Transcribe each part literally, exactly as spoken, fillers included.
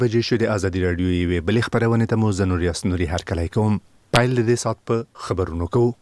بجې شو د ازادي راډیو یوې بلې خپرونې ته مو زه نوریاس نوري هرکلی کوم. پیل د دې ساعت په خبرونو کوو.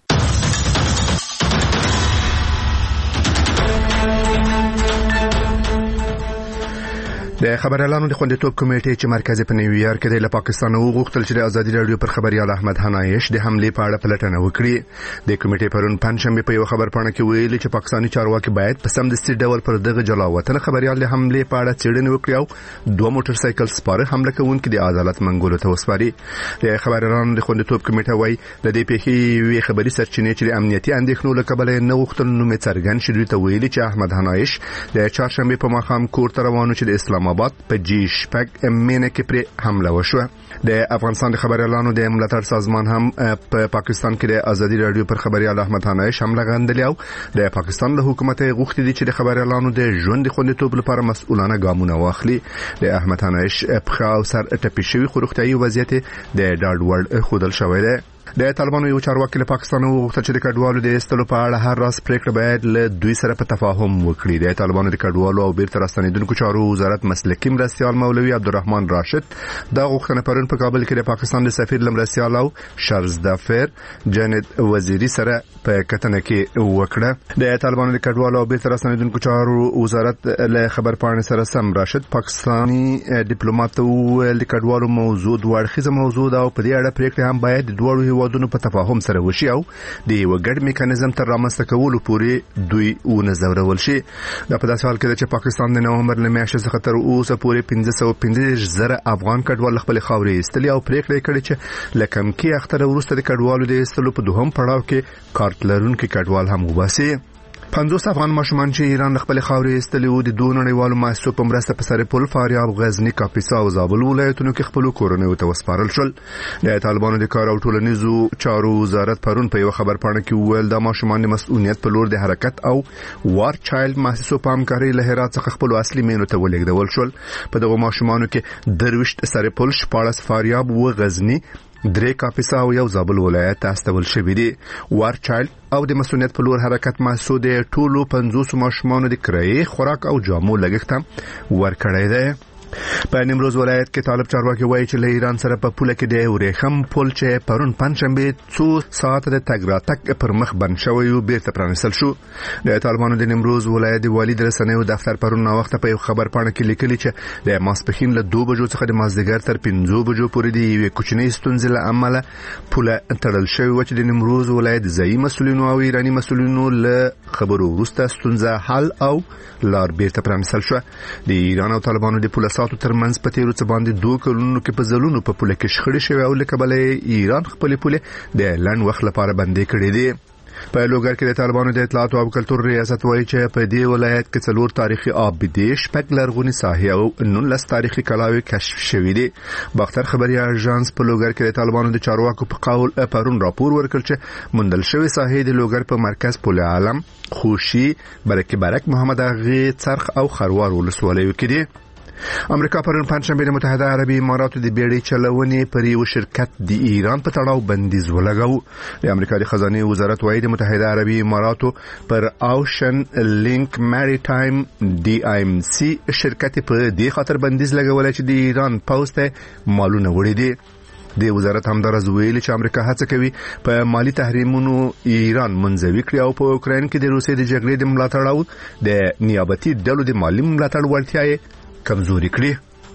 د خبريالانو د خوندیتوب کمیټې چې مرکز په نیویارک کې د پاکستان وغوښتل چې د ازادي راډیو پر خبريال احمد حنایش د حمله په اړه پلټنه وکړي. د کمیټې پرون پنځشنبه په یو خبر پاڼه کې ویلي چې پاکستاني چارواکي باید په سمدستي ډول پر دغه جلاوطن خبريال د حمله په اړه څېړنه وکړي او دوه موټر سایکل سپاره حمله کوونکي د عدالت منګولو ته وسپاري. د خبريالانو د خوندیتوب کمیټه وايي د دې پیښې وی خبري سرچینې چې د امنیتي اندېښنو له کبله نه غوښتل نو مې څرګند شوی ته ویلي چې احمد حنایش د چهارشنبه په ماښام کور ته روانو چې د اسلام آباد په جی شپږ مینه کې پر حمله وشوه. د افغانستان د خبريالانو د ملاتړ سازمان هم په پاکستان کې د ازادي راډیو پر خبريال احمد حنایش حمله غندلی او د پاکستان له حکومت غوښتي دي چې د خبريالانو د ژوند خوندیتوب لپاره مسؤلانه ګامونه واخلي. د احمد حنایش په خاو سر ټپي شوی خو روغتيایي وضعیت د ډاډ وړ خودل شوی دی. د طالبانو یو چارواکي له پاکستان وغوښتل چې د کډوالو د استلو په اړه هر راز پریکړه باید له دوی سره په تفاهم وکړي. د طالبانو د کډوالو او بیرته راستنیدونکو چارو وزارت مسلکي مرستیال مولوي عبدالرحمن راشد دا غوښتنه پرون په کابل کې د پاکستان د سفیر لمرستیال او شرزدافر جنید وزیری سره په کتنه کې وکړه. د طالبانو د کډوالو او بیرته راستنیدونکو چارو وزارت له خبر پاڼې سره سم راشد پاکستاني ډیپلوماټ ویل د کډوالو موضوع دوه اړخیزه موضوع ده او په دې اړه پریکړه هم باید د دوه هیوادونو په تفاهم سره وشي او د یو ګډ میکانیزم تر رامنځته کولو پورې دوی ونظرول شي. دا په داسې حال کې چې پاکستان د نومبر له میاشتې څخه تر اوسه پورې پنځه سوه پنځه زره افغان کډوال خپل خاورې ایستلي او پریکړه کړې چې لکم کې اختر وروسته د کډوالو د ایستلو په دوهم پړاو کې کارت لرونکي کډوال هم وباسي. پنځوس افغان ماشومان چې ایران خپل خاورې ایستلي وو د دوه نړیوالو مؤسسو په مرسته په سر پل فاریاب غزنی کاپیسا او زابل ولایتونو کې خپل کورونه ته وسپارل شول. د طالبانو د کار او ټولنیزو چارو وزارت پرون په یو خبر پاڼه کې ویل د ماشومان د مسؤلیت په لور د حرکت او وار چایلډ مؤسسو په همکارۍ له هرات څخه خپل اصلي مینو ته ولېږدول شول. په دغه ماشومانو کې درويشت سر پل شپاړس فاریاب و غزنی درې کاپیسا او یو زابل ولایت استول شوی دی. وار چایلډ او د مسؤلیت په لور حرکت مؤسسو د ټولو پنځوس ماشومانو د کرایې خوراک او جامو لګښت ورکړی دی. په نیمروز ولایت کې طالب چارواکي وایي چې له ایران سره په پوله کې د ورېخم پل چې پرون پنځشنبه څو ساعت د تګ راتګ پر مخ بند شوی او بیرته پرانیستل شو. د طالبانو د نیمروز ولایت د والي د رسنیو دفتر پرون نو وخت په یو خبر پاڼه کې لیکلي چې د ماسپخین له دوه بجو څخه د مازدیګر تر پنځه بجو پورې د یوې کوچنۍ ستونزې له امله پوله تړل شوی و چې د نیمروز ولایت ځایي مسؤلینو او ایرانی مسؤلینو له خبرو وروسته ستونزه حل او لار بیرته پرانیستل شو. د ایران او طالبانو د پوله ساتو ترمنځ په تیرو څه باندې دوه کلونو کې په ځلونو په پوله کې شخړې شوې او لکه بلې ایران خپل پوله د لنډ وخت لپاره بندې کړې دي. په لوګر کې د طالبانو د اطلاعات او کلتور ریاست وایي چې په دې ولایت کې څلور تاریخي آبدې شپږ لرغونی ساحې او نولس تاریخي کلاوي کشف شوې دي. باختر خبري اژانس په لوګر کې د طالبانو د چارواکو په قول پرون راپور ورکړ چې مندل شوی ساحې د لوګر په مرکز پل عالم خوشي برکه برک محمد اغه څرخ او خروار ولسوالیو کې دي. امریکا پرون پنځشنبه د متحده عربي اماراتو د بیړۍ چلونې پر یو شرکت د ایران په تړاو بندیز ولګاو. د امریکا د خزانه وزارت وايي د متحده عربي اماراتو پر اوشن لینک مری ټایم ډي ایم سي شرکت په دې خاطر بندیز لګول چې د ایران پوسټه مالونه وړي دي. د وزارت همدارز ویلي چې امریکا هڅه کوي په مالی تحریمونو ایران منځوي کړي او په اوکراین کې د روسیې د جګړې د ملاتړ او د نیابتي ډلو د مالی ملاتړ وړتیا کمزوري کړي.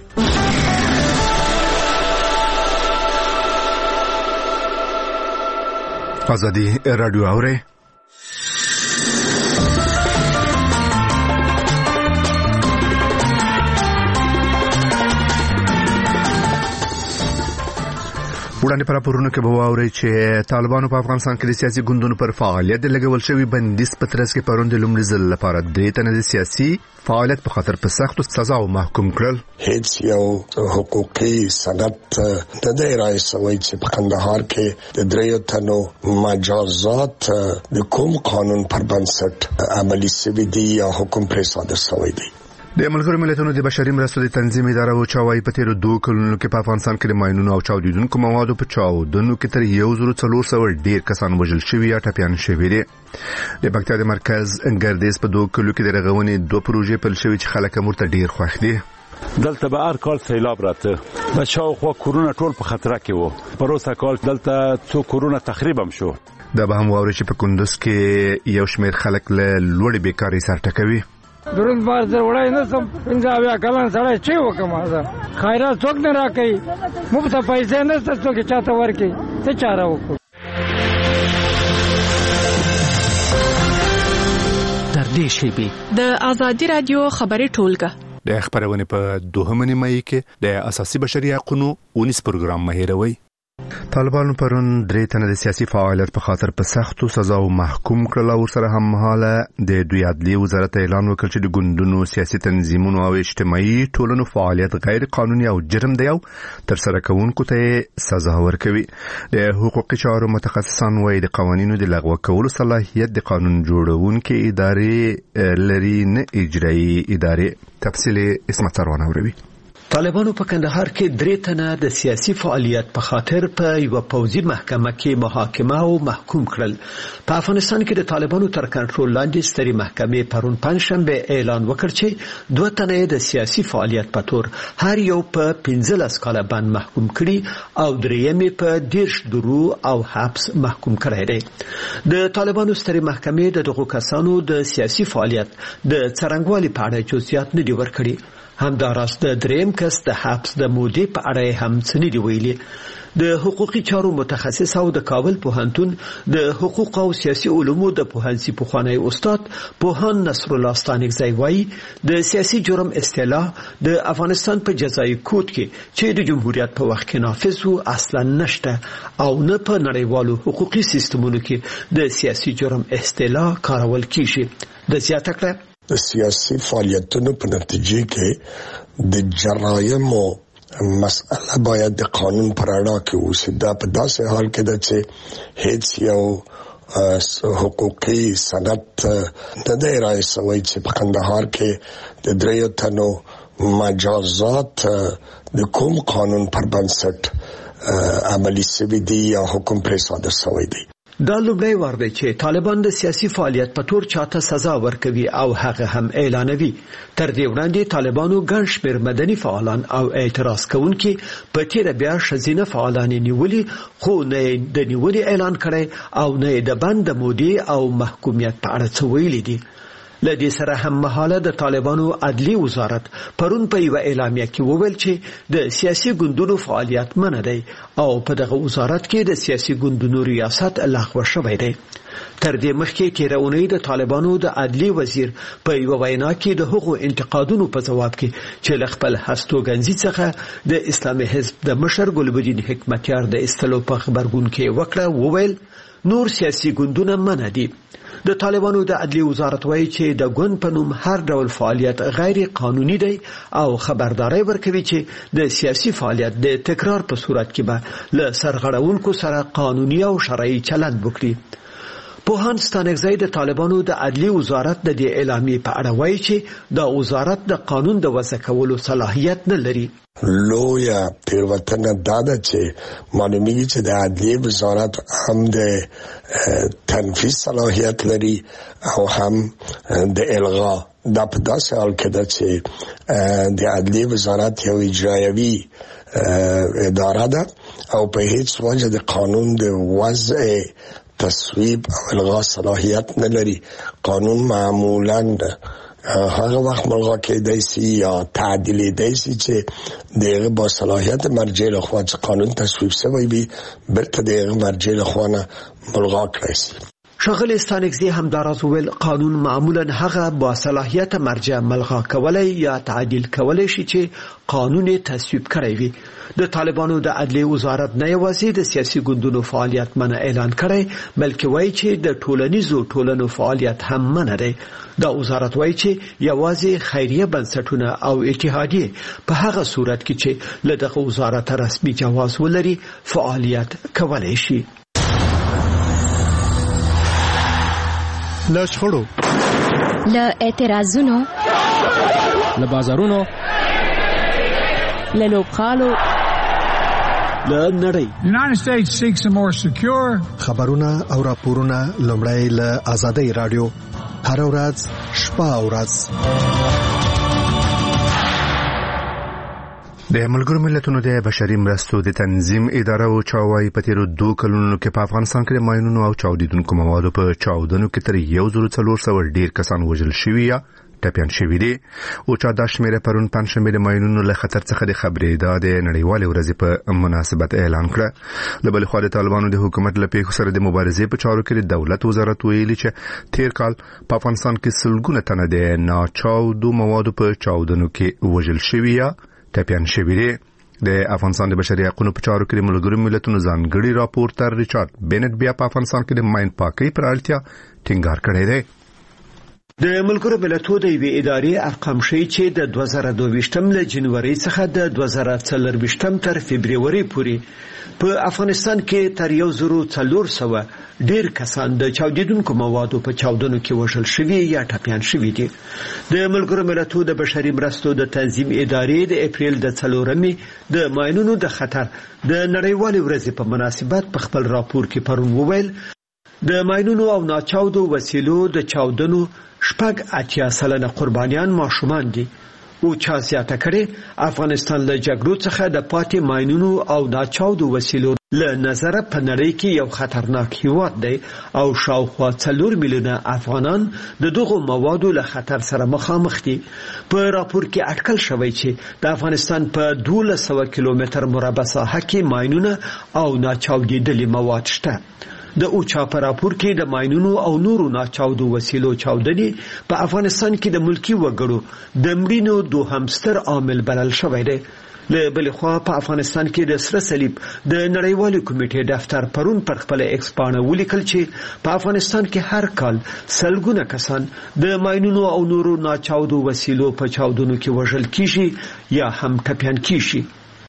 ازادي راډیو اوري وړاندې پر راپورونو کې به واوري چې طالبانو په افغانستان کې د سیاسي ګوندونو پر فعالیت د لګول شوی بندیز په ترڅ کې پرون د لومړي ځل لپاره درې تنه د سیاسي فعالیت په خاطر په سختو سزا او محکوم کړل. هیڅ یو حقوقي سند د دې راځي چې په کندهار کې د دریو تنو مجازات د کوم قانون پر بنسټ عملي شوی دی یا حکم پر صادر شوی دی. د ملګرو ملتونو د بشري مرستو د تنظیم اداره او چاوي په تیرو دوه کلونو کې په افغانستان کې د ماينونو او چاودیدونکو موادو په چاودنو کې تر یو زر څلور سوه ډیر کسان وژل شوي یا ټپيان شوي دي. د پکتیا د مرکز ګردیز په دوه کلو کې د رغونې دوه پروژې پیل شوي چې خلک مرته ډیر خوښ دي. دلته به هر کال سیلاب راته و شاوخوا کورونه ټول په خطر کې وو. پروسه کال دلته څو کورونه تخریب هم شو. دا به هم واوري چې په کندوز کې یو شمېر خلک له لوړې بیکارۍ سره ټکوي. درود بار در وړای نه سم پنځه بیا کلان سره چی وکم زه خیرات څوک نه راکړي مفت پیسې نه څوک چاته ورکړي څه چاره وکړو. در دې شیبې د ازادي رادیو خبري ټولګه د خبرونه په دوهمه نیمه کې د اساسي بشري حقوقو ونیس پروګرام مهیروي. طالبانو پرون درې تنه د سیاسي فعالیت په خاطر په سختو سزاو محکوم کړل او سره هم مهاله د دوی عدلي وزارت اعلان وکړ چې د ګوندونو سیاسي تنظیمونو او اجتماعي ټولنو فعالیت غیر قانوني او جرم دی او تر سره کوونکو ته سزا ورکوي. د حقوقي چارو متخصصان وايي د قوانینو د لغوه کولو صلاحیت د قانون جوړونکو ادارې لري نه اجرایي ادارې. تفصیل اسمت سروانه وروي. طالبانو په کندهار کې درې تنه د سیاسي فعالیت په خاطر په یو پوځي محکمه کې محاکمه او محکوم کړل. په افغانستان کې د طالبانو تر کنټرول لاندې ستري محکمې پرون پنځشنبه اعلان وکړ چې دوه تنه د سیاسي فعالیت په تور هر یو په پنځلس کاله باندې محکوم کړي او درېیمې په دیرش درو او حبس محکوم کړی دی. د طالبانو ستري محکمې د دغو کسانو د سیاسي فعالیت د څرنګوالي په اړه جزئیات نه دي ورکړي. همداراز د دریم کس د حبس د مودې په اړه هم څه نه دی ویلي. د حقوقي چارو متخصص او د کابل پوهنتون د حقوق او سیاسي علومو د پوهنځي پخوانی استاد پوهان نصر الله ستانکزی وایي د سیاسي جرم اصطلاح د افغانستان په جزایي کود کې چې د جمهوریت په وخت کې نافذ وو اصلا نشته او نه په نړیوالو حقوقي سیستمونو کې د سیاسي جرم اصطلاح کارول کیږي. د زیاته کړه د سیاسي فعالیتونو په نتیجه کې د جرایمو مسئله باید د قانون پر اړه کې اوسي. دا په داسې حال کې ده چې هیڅ یو حقوقي سند نه دی رایې شوی چې په کندهار کې د دریو تنو مجازات د کوم قانون پر بنسټ عملي شوي دي یا حکم پرې صادر شوی دی. دا لومړی وار دی چې طالبان د سیاسي فعالیت په تور چاته سزا ورکوي او هغه هم اعلانوي. تر دې وړاندې طالبانو ګڼ شمېر مدني فعالان او اعتراض کوونکي په تیره بیا ښځینه فعالان نیولي خو نه د نیولې اعلان کړی او نه د بند مودې او محکومیت په اړه څه ویلي دي. لدې سره هم مهاله د طالبانو عدلي وزارت پرون په یو اعلامیه کې وویل چې د سیاسي ګوندونو فعالیت منع دی او په دغه وزارت کې د سیاسي ګوندونو ریاست لغوه شوی دی. تر دې مخکې تیره اونۍ د طالبانو د عدلي وزیر په یو وینا کې د حقوقو انتقادونو په ځواب کې چې له خپل هستوګنځي څخه د اسلامي حزب د مشر ګلبدین حکمتیار د استلو په خبرګون کې وکړه وویل نور سیاسي ګوندونه منع دي. د طالبانو د عدلي وزارت وایي چې د ګوند په نوم هر ډول فعالیت غیر قانوني دی او خبرداري ورکوي چې د سیاسي فعالیت د تکرار په صورت کې به له سرغړونکو سره قانوني او شرعي چلند وکړي. پوهان ستانکزی د طالبانو د عدلي وزارت د دې اعلامیې په اړه وایي چې د وزارت د قانون د وضع کولو صلاحیت نه لري. لویا تیروتنه داده چې معلومیږي چې د عدلیه وزارت هم د تنفیذ صلاحیت لري او هم د الغا. دا په داسې حال کې ده چې د عدلیه وزارت یو اجرایوي اداره ده او په هیڅ وجه د قانون د وضع تصویب او الغا صلاحیت نه لري. قانون معمولاً هغه وخت ملغا کېدای شي یا تعدیلېدای شي چې دغه با صلاحیت مرجع له خوا چې قانون تصویب شوی وي بیرته دغه مرجع له خوا نه ملغا کړی شي. ښاغلی ستانکزی همداراز وویل قانون معمولا هغه با صلاحیت مرجع ملغا کولی یا تعدیل کولی شي چې قانون تصویب کړی وي. د طالبانو د عدلي وزارت نه یوازې د سیاسي ګوندونو فعالیت منع اعلان کړی بلکې وایي چې د ټولنیزو ټولنو فعالیت هم منع دی. دا وزارت وایي چې یوازې خیریه بنسټونه او اتحادیې په هغه صورت کې چې له دغه وزارت رسمي جواز ولري فعالیت کولی شي. له شخړو له اعتراضونو له بازارونو له لوبخالو له نړۍ United States seeks a more secure خبرونه او راپورونه لومړی له آزادۍ رادیو هر ورځ شپه او ورځ د ملګرو ملتونو د بشري مرستو د تنظیم اداره او چاوای په تیرو دوه کلونو کې په افغانستان کې ماینونو او چاودیدونکو موادو په چاودنو کې تر یو زرو څلور سوه ډیر کسان وژل شوي یا ټپيان شوي دي او چا د شمیره پرون پنځشنبه د ماینونو له خطر څخه د خبرې ده د نړیوال ورځې په مناسبت اعلان کړ. له بل خوا د طالبانو د حکومت له پیښو سره د مبارزې په چارو کې د دولت وزارت ویلي چې تیر کال په افغانستان کې سلګونه تنه د ناچاودو موادو په چاودنو کې وژل شوي یا ټپيان شوي دي. د افغانستان د بشري حقوقو په چارو کې د ملګرو ملتونو ځانګړي راپورټر ریچارډ بینټ بیا په افغانستان کې د ماین پاکۍ پر اړتیا ټینګار کړی دی. د ملګرو ملتونو د وی ادارې ارقام ښیي چې د دوه زره دوه ویشتم له جنوري څخه د دوه زره څلور ویشتم تر فبرवरी پورې په افغانستان کې تر یو زرو څلور سوه ډیر کسان د چاودیدونکو موادو په چاودنو کې وژل شوي یا ټپيان شوي دي. د ملګرو ملتونو د بشري مرستو د تنظیم ادارې د اپریل د څلورمې د ماینونو د خطر د نړیوال ورځې په مناسبت په خپل راپور کې پرون وویل د ماینونو او ناچاودو وسیلو د چاودنو شپږ اتیا سلنه قربانیان ماشومان دي او چا زیاته کړي افغانستان له جګړو څخه د پاتې ماینونو او ناچاودو وسیلو له نظر په نړۍ کې یو خطرناک هیواد دی او شاوخوا څلور میلیونه افغانان د دغو موادو له خطر سره مخامخ دي. په راپور کې اټکل شوی چې د افغانستان په دولس سوه کیلومتر مربع ساحه کې ماینونه او ناچاودېدلي مواد شته. د اوچا په راپور کې د ماینونو او نورو ناچاودو وسیلو چاودنې په افغانستان کې د ملکی وګړو د مړینو دوهم ستر عامل بلل شوی دی. له بل خوا په افغانستان کې د سره صلیب د نړیوال کمیټې دفتر پرون پر خپل ایکس پاڼه ولیکل چې په افغانستان کې هر کال سلګونه کسان د ماینونو او نورو ناچاودو وسیلو په چاودنو کې وژل کیږي یا هم ټپيان کیږي.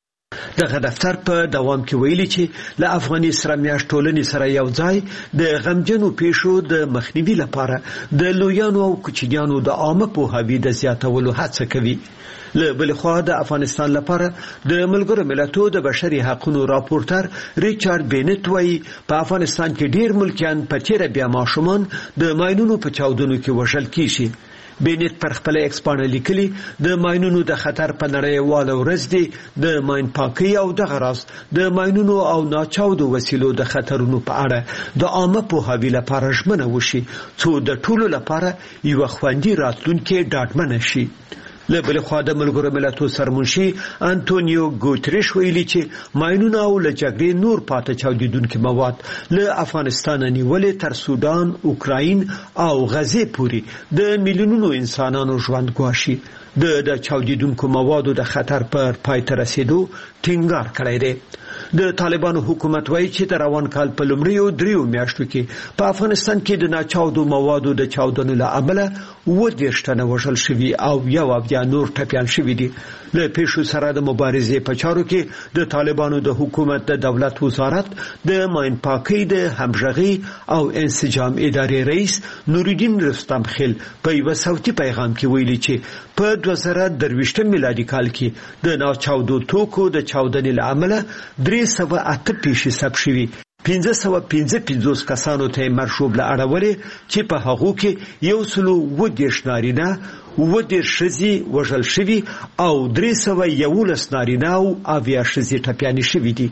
دغه دفتر په دوام کې ویلي چې له افغاني سره میاشت ټولنې سره یو ځای د غمجنو پیښو د مخنیوي لپاره د لویانو او کوچنیانو د عامه پوهاوي د زیاتولو هڅه کوي. له بل خوا د افغانستان لپاره د ملګرو ملتونو د بشري حقوقو راپورټر ریچارډ بینټ وایي په افغانستان کې ډیر ملکیان په تیر بیا ماشومان د ماینونو په چاودنو کې وژل کیږي. بینټ پر خپل ایکس پاڼه لیکلي د ماینونو د خطر په نړیواله ورځ دی د ماین پاکۍ او دغه راز د ماینونو او ناچاودو وسیلو د خطرونو په اړه د عامه پوهاوي لپاره ژمنه وشي څو د ټولو لپاره یو خوندي راتلونکي ډاډمن شي. له بل خوا د ملګرو ملتونو سرمنشي انټونیو ګوتریش ویلي چې ماینونه او له جګړې نور پاتې چاودیدونکي مواد له افغانستان نیولې تر سودان، اوکراین او غزې پورې د میلیونونو انسانانو ژوند ګواښي. د د چاودیدونکو موادو د خطر پر پای ته رسیدو ټینګار کړی دی. د طالبانو حکومت وایي چې د روان کال په لومړیو دریو میاشتو کې په افغانستان کې د ناچاودو موادو د چاودنو له امله اووه دېرش تنه وژل شوي او یو اویا نور ټپیان شوي دي. له پیښو سره د مبارزې په چارو کې د طالبانو د حکومت د دولت وزارت د ماین پاکۍ د همغږي او انسجام ادارې رئیس نورالدین رستم خیل په یو صوتي پیغام کې ویلي چې په دوه زره درویشتم میلادي کال کې د ناچاودو توکو د چاودنې له امله درې سوه اته پیښې ثبت شوي. پنځه سوه پنځه پنځوس کسانو ته مرشوب له اړولې چې په هغو کې یو سلو اووه دېرش نارینه، اووه دېرش ښځې وژل شوي او درې سوه یولس نارینه او اویا ښځې ټپیانې شوي دي.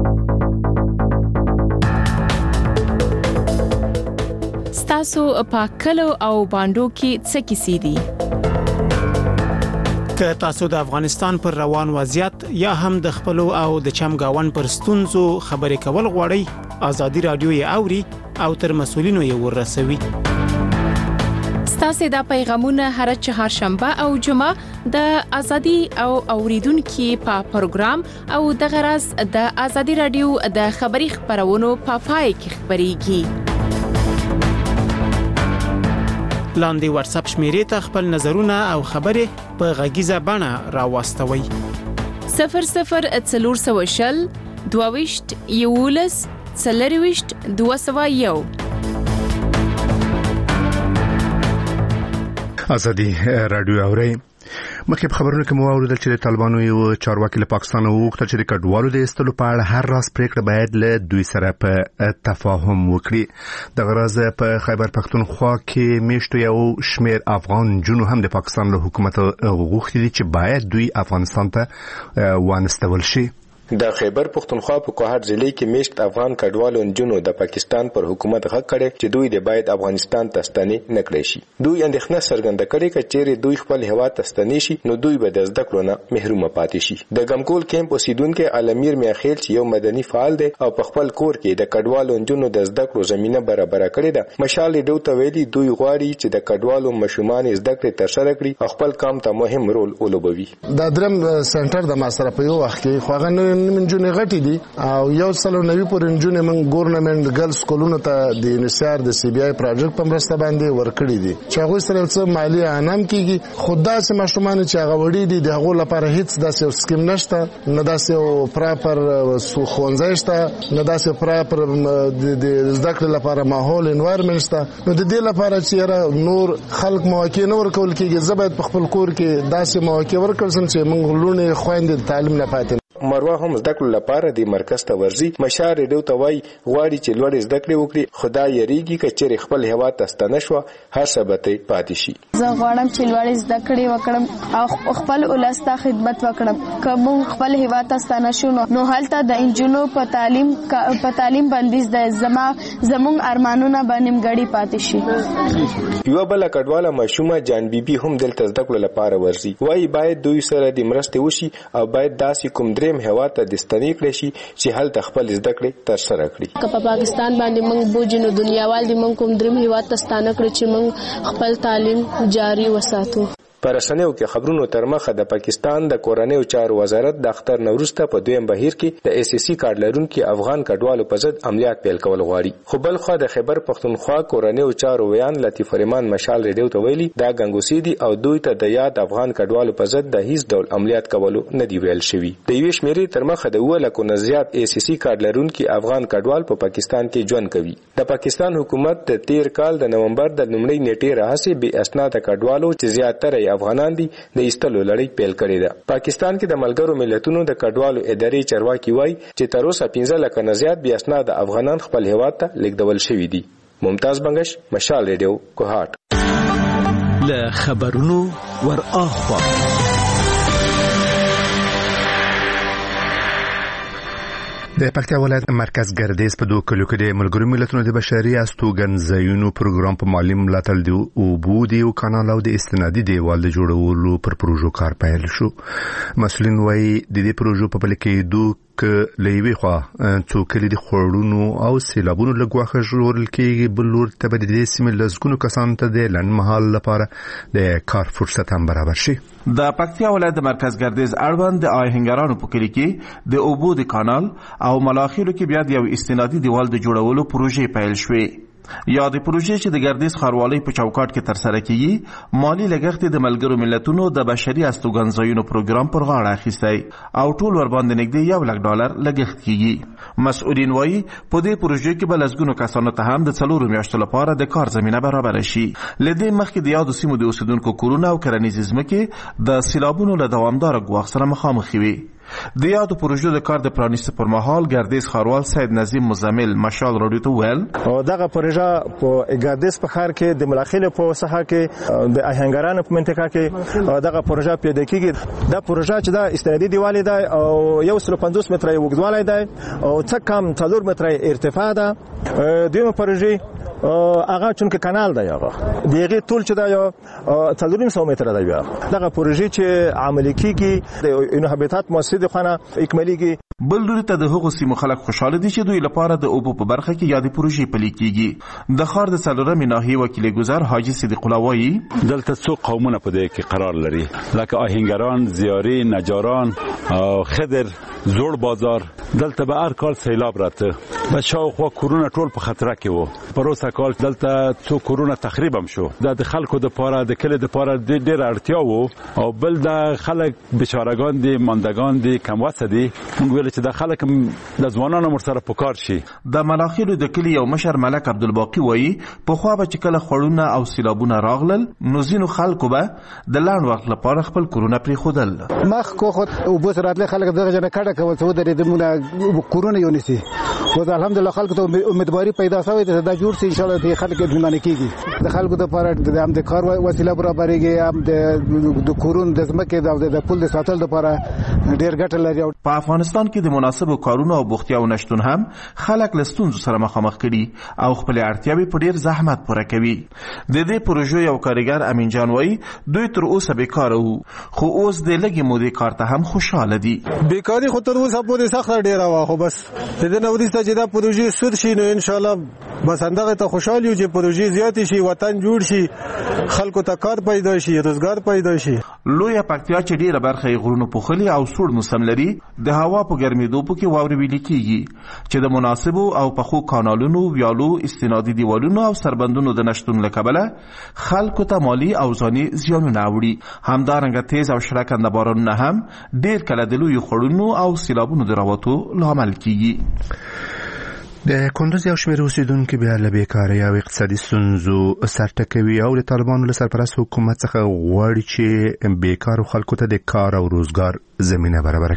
ستاسو په کلو او باندو کې څه کیسې دي؟ که تاسو د افغانستان پر روان وضعیت یا هم د خپلو او د چمګاون پر ستونزو خبرې کول غواړئ، ازادي رادیو یې اوري او تر مسولینو یې ورسوي. ستاسو د پیغامونه هر چهارشنبه او جمعه د ازادي او اوریدونکو په پروګرام او د غرض د ازادي رادیو د خبري خبرونو په پای کې خبريږي. لاندې واتس اپ شمیرې ته خپل نظرونه او خبرې په غږیزه بڼه راوستوي. صفر صفر څلور سوه شل دوه ویشت یولس څلور ویشت دوه سوه یو. ازادي رادیو اوري مخکې خبرونه کوم اوریدل چې طالبانو یو چارواکي له پاکستان وغوښتل چې د کډوالو د ایستلو په اړه هر راز پریکړه باید له دوی سره په تفاهم وکړي. د غرض په خیبر پختونخوا کې میشتو یو شمیر افغان جنو هم د پاکستان له حکومت غوښتي چې باید دوی افغانستان ته وانستول شي. د خیبر پختونخوا په کوهات ضلع کې میشت افغان کډوالو انجونو د پاکستان پر حکومت غږ کړي چې دوی د باید افغانستان ته ستنې نکړي شي. دوی اندېښنه څرګنده کړې چې چیرې دوی خپل هیواد ته ستنې شي نو دوی به د زده کړو نه محروم پاتې شي. د ګمکول کیمپ اوسیدونکو علمیر میاخیل چې یو مدني فعال دی او په خپل کور کې د کډوالو انجونو د زده کړو زمينه برابر کړې ده، مشال ډو ته ویلي دوی غواړي چې د کډوالو مشومان زده کړې ترسره کړي او خپل کام ته مهم رول ولوبوي. د درم سنټر د ماسره په یو وخت کې خواغه منجونې غټي دي او یو سلو نوي پر انجونې من ګورنمنت ګرلز سکولونو ته د یونیسيار د سی بي آی پروژیکټ په مرسته باندې ورکړي دي چې هغه سره څه مالی انعام کیږي. خدا چې ماشومان چې هغه وړي دي دغه لپاره هیڅ داسې سکیم نشته، نه داسې پراپر خوندزای شته، نه داسې پراپر د زده کړې لپاره ماحول انوایرمنت شته. نو د دې لپاره چې نور خلک مواقع نه ورکول کیږي، زبېد په خپل کور کې داسې مواقع ورکړل چې موږ لونه خويندې تعلیم نه پاتې. مروه هم زده کړو لپاره د مرکز ته ورځي. مشار ډو ته وای غواړي چې لوړ زده کړې وکړي، خدای یریږي چې خپل هیواد ته ستنه شو هر څه به پاتې شي. زه غواړم چې لوړ زده کړې وکړم او خپل ولسته خدمت وکړم. کوم خپل هیواد ته ستنه شو نو هلته د انجونو په تعلیم په تعلیم بندیز د زما زموږ ارمانونه باندې غړي پاتې شي. یو بل کډواله مشومه جان بیبي هم دلته زده کړو لپاره ورځي. وای باید دوی سره د مرستې وشي او باید داسې کوم دریم هیواد ته د ستنې کړی شي چې هلته خپل زده کړې ترسره کړي. که په پاکستان باندې موږ بوجنو دنیاوال دي موږ کوم دریم هیواد ته ستانه کړی چې موږ خپل تعلیم جاری وساتو. پر رسنیو کې خبرونو تر مخه د پاکستان د کورنیو چارو وزارت د اختر نوروسته په دویم بهیر کې د اس اس سی کارت لرونکو افغان کډوالو په ضد عملیات پیل کول غواړي. خو بل خو د خیبر پختونخوا کورنیو چارو ویان لطیف رحمان مشال ریډیو ته ویلي دا ګنګوسی دي او دوی ته د یاد افغان کډوالو په ضد د هیڅ ډول عملیات کولو نه دی ویل شوی. د یو شمیرې تر مخه د اوله کو نزيات اس اس سی کارت لرونکو افغان کډوال په پاکستان کې ژوند کوي. د پاکستان حکومت د تیر کال د نومبر د لومړۍ نیټې راهسي به اسناد کډوالو چې زیاتره افغانان دي د ایستلو لړۍ پیل کړې ده. پاکستان کې د ملګرو ملتونو د کډوالو ادارې چارواکي وایي چې تر اوسه پنځه لکه نه زیات بیا اسناد افغانان خپل هیواد ته لیږدول شوي دي. ممتاز بنگش، مشال ریډیو، کوهات. له خبرونو ور اخوا د پکتیا ولایت مرکز ګردیز په دوه کلو کې د ملګرو ملتونو د بشري استوګنځایونو پروګرام په مالی ملاتړ دی او بودی او کانال او د استنادي دیوال د جوړولو پر پروژو کار پیل شو. مسؤلین وايي د دې پروژو په بل کې دوه ک لوي خو څوکلي د خورونو او سیلابونو لګواخه جوړل کېږي. بل لور ته د دې سیمې لزګونو کسان ته د لن محل لپاره د کار فرصت هم برابر شي. د پکتیا ولایت د مرکز ګردیز اړوند د آهنګرانو په کلی کې د اوبو د کانال او ملاخیلو کې بیا د یو استنادي دیوال د جوړولو پروژې پیل شوې. یا د پروژې چې د ګردیز ښاروالۍ په چوکاټ کې ترسره کیږي مالی لګښت د ملګرو ملتونو د بشري استوګنځایونو پروګرام پر غاړه اخیستی او ټول ور باندې نږدې یو لک ډالر لګښت کیږي. مسؤلین وایي په دې پروژې کې به لسګونو کسانو ته هم د څلورو میاشتو لپاره د کار زمینه برابر شي. لدې مخکې د یادو سیمو د اوسیدونکو کورونه او کرنیزې ځمکې د سیلابونو له دوامداره ګواښ سره مخامخ وي. د یادو پروژو د کار د پرانیست پر مهال ګردیز ښاروال سید نظیم مزمل مشال راډیو ته ویل او دغه پروژه په ګردیز په ښار کې د ملاخیل په ساحه کې د آهنګرانو په منطقه کې دغه پروژه پیدا کیږي. دا پروژه چې دا استنادي دیوال دی او یو سل پنځوس متره اوږدوالی دی او څه کم څلور متره ارتفاع ده. دویمه پروژه هغه چونکه کانال دی هغه دیغه ټول چې دا یو څلور سوه متره دی. دغه پروژه چې عملي کیږي د انو هابیتات مؤسسې د خانه اکمالیږي. بل لوري ته د هغو سیمو خلک خوشاله دي چې دوی لپاره د اوبو په برخه کې یادې پروژې پلي کیږي. د ښار د څلورمې ناحیې وکیل ګذر حاجي صدیق الله وایي دلته څو قومونه په دې کې قرار لري لکه آهنګران، زیاري، نجاران او خضر، زوړ بازار. دلته به هر کال سیلاب راته بچاو خو کرونا ټول په خطر کې وو پروسه کال دلته څو کرونا تخریب هم شو د خلکو د پاره د کله د پاره ډېر اړتیا وو او بل د خلک بشارګان دي ماندگان دي کم وسه دي موږ ویل چې د خلک د ځوانانو مر سره پکار شي د ملاخیلو د کلی یو مشر ملک عبدالباقی وایي په خو به چې کله خړونه او سیلابونه راغلل نو ځینو خلکو به د لاند وخت لپاره خپل کرونا پری خودل مخ کو خو او بس راتله خلک دغه جن کډه کول څو درې دمونه کرونا یونیسي و الحمدلله خلکو ته امیدواري پیدا شوې ده دا جوړ سي ان شاء الله د خلکو د مننه کیږي د خلکو د لپاره د هم د کار وسیله برابرېږي هم د د کورون د زمکه د پول د ساتل لپاره ډیر ګټه لري په افغانستان کې د مناسبو کارونو او بوختیاو نشټون هم خلک له ستونزو سره مخامخ کړي او خپل اړتیاوې په ډیر زحمت پوره کوي د دې پروژې یو کارګر امین جان وایي دوی تر اوسه بیکاره وو خو اوس د لګي مودې کار ته هم خوشاله دي بیکاری خو تر اوسه پورې سخت ډیره وا خو بس د دې نو ورسته چې دا پروژې سود شي نو ان شاء الله بس اندغه ته خوشاله یو چې پروژې زیات شي وطن جوړ شي خلکو ته کار پیدا شي روزګار پیدا شي لویه پکتیا چې ډیره برخه غرونو پوخلي او سوړ موسم لري د هوا په ګرمېدو پکې واورې ویل کیږي چې د مناسبو او پخو کانالونو ویالو استنادي دیوالونو او سربندونو د نشټون لکبله خلکو ته مالی او ځاني زیانونه وړي همدارنګه تیز او شړکنده بارانونه هم ډیر کله د لوی خړونو او سیلابونو د راوتو لامل کیږي د کندوز یو شمېر اوسیدونکو بیا له بیکارۍ او اقتصادي ستونزو سر ټکوي او د طالبانو له سرپرست حکومت څخه غواړي چې بیکارو خلکو ته د کار او روزګار زمینه برابر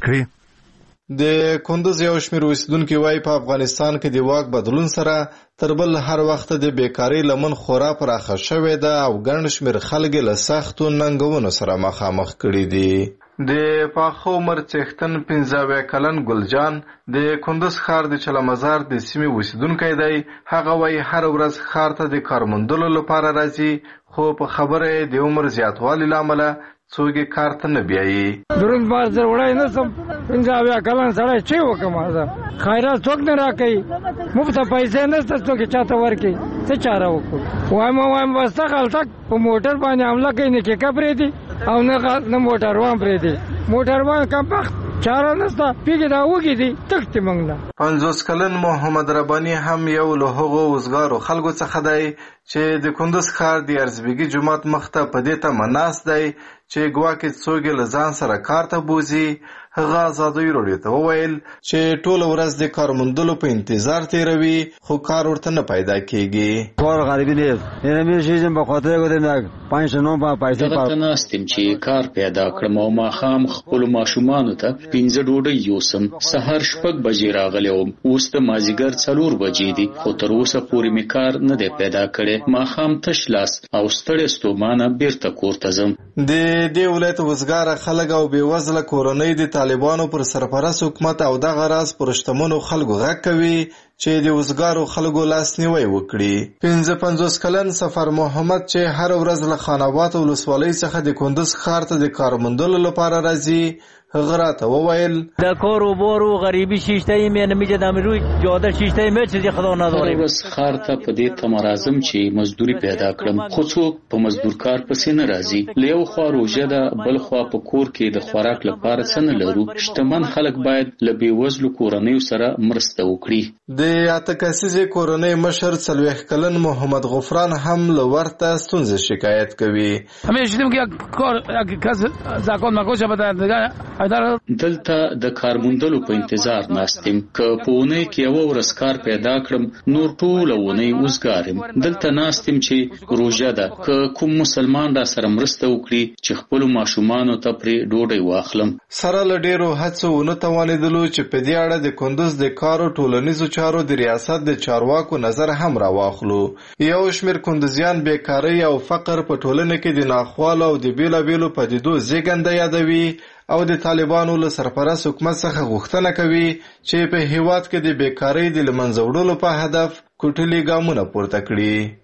کړي د کندوز یو شمېر اوسیدونکو وايي په افغانستان کې د واک بدلون سره تر بل هر وخت د بیکارۍ لمن خورا پراخه شوې ده او ګڼ شمېر خلک له سختو ننګونو سره مخامخ کړي دي د پاخو عمر څښتن پنځه کلن ګلجان د کندوز ښار د چلمزار د سیمې اوسیدونکی دی هغه وايي هر ورځ ښار ته د کار موندلو لپاره راځي خو په خبره د عمر زیاتوالي له امله څوک کار ته نه بیایي درون بار زر وړای نه سم پنځه کلن سړی چې وکم زه خیرات څوک نه راکوي مفت پیسې نه څه څوک چاته ورکوي څه چاره وکړو وایم وایم واسطه غلطه په موټر باندې حمله کوي نه کې کبرې دي او نه نه موټر وان پرې دي موټر وان کم وخت چاره نسته پیګه دا وګي دي تخت منګلا پنځوس کلن محمد ربانی هم یو له هغو وزګارو خلکو څخه دی چې د کندوز ښار د ارزبیګي جماعت مخته په دې ته مناس دی چې ګواکې څوک له ځان سره کار ته بوزي هغه ازادي وروړي ته وویل چې ټول ورځ د کار موندلو په انتظار تیروي خو کار ورته نه پیدا کیږي کار غریبی دی نه مې شي چې په خاطر غوډه نه پنځه نو په پیسې په ناستم چې کار پیدا کړم او ما خام خپل ماشومان ته پنځه ډوډۍ یوسم سحر شپږ بجې راغلم اوس ته مازیګر څلور بجې دي خو تر اوسه پورې مې کار نه دی پیدا کړی ما خام تش لاس او ستړی ستومانه بیرته کور ته ځم د دې ولایت وزګار خلک او بېوزله کورنۍ د طالبانو پر سرپرست حکومت او دغه راز پر شتمنو خلکو غږ کوي چې د وزګارو خلکو لاسنیوی وکړي پنځه پنځوس کلن سفر محمد چې هر ورځ له خاناباد ولسوالۍ څخه د کندوز ښار ته د کار موندلو لپاره راځي هغه راته وویل د کار و بار و غریبی شیشته یې نمیشه دم روی جاده شیشته یې مې چیزی خدا نداره بس ښار ته په دې تمرازم چې مزدوري پیدا کړم خو څوک په مزدور کار پسې نه راځي له یو خوا روژه ده بل خوا په کور کې د خوراک لپاره څه نه لرو شتمن خلک باید له بېوزلو کورنیو سره مرسته وکړي د اته کسیزې کورنۍ مشر څلوېښت کلن محمد غفران هم له ورته ستونزې شکایت کوي همې شدیم که کار کس زکات مکوشه بده دلته د کار موندلو په انتظار ناستم که په اونۍ کې یو ورځ کار پیدا کړم نور ټوله اونۍ وزګارم دلته ناستم چې روژه ده که کوم مسلمان را سره مرسته وکړي چې خپلو ماشومانو ته پرې ډوډۍ واخلم سره له ډېرو هڅو ونه توانېدلو چې په دې اړه د کندوز د کارو ټولنیزو چارو د ریاست د چارواکو نظر هم راواخلو یو شمېر کندوزیان بیکارۍ او فقر په ټولنه کې د ناخوالو او د بېلابېلو پدیدو زېږنده یادوي او د طالبانو له سرپرست حکومت څخه غوښتنه کوي چې په هیواد کې د بیکارۍ د له منځه وړلو په هدف کوټلي ګامونه پورته کړي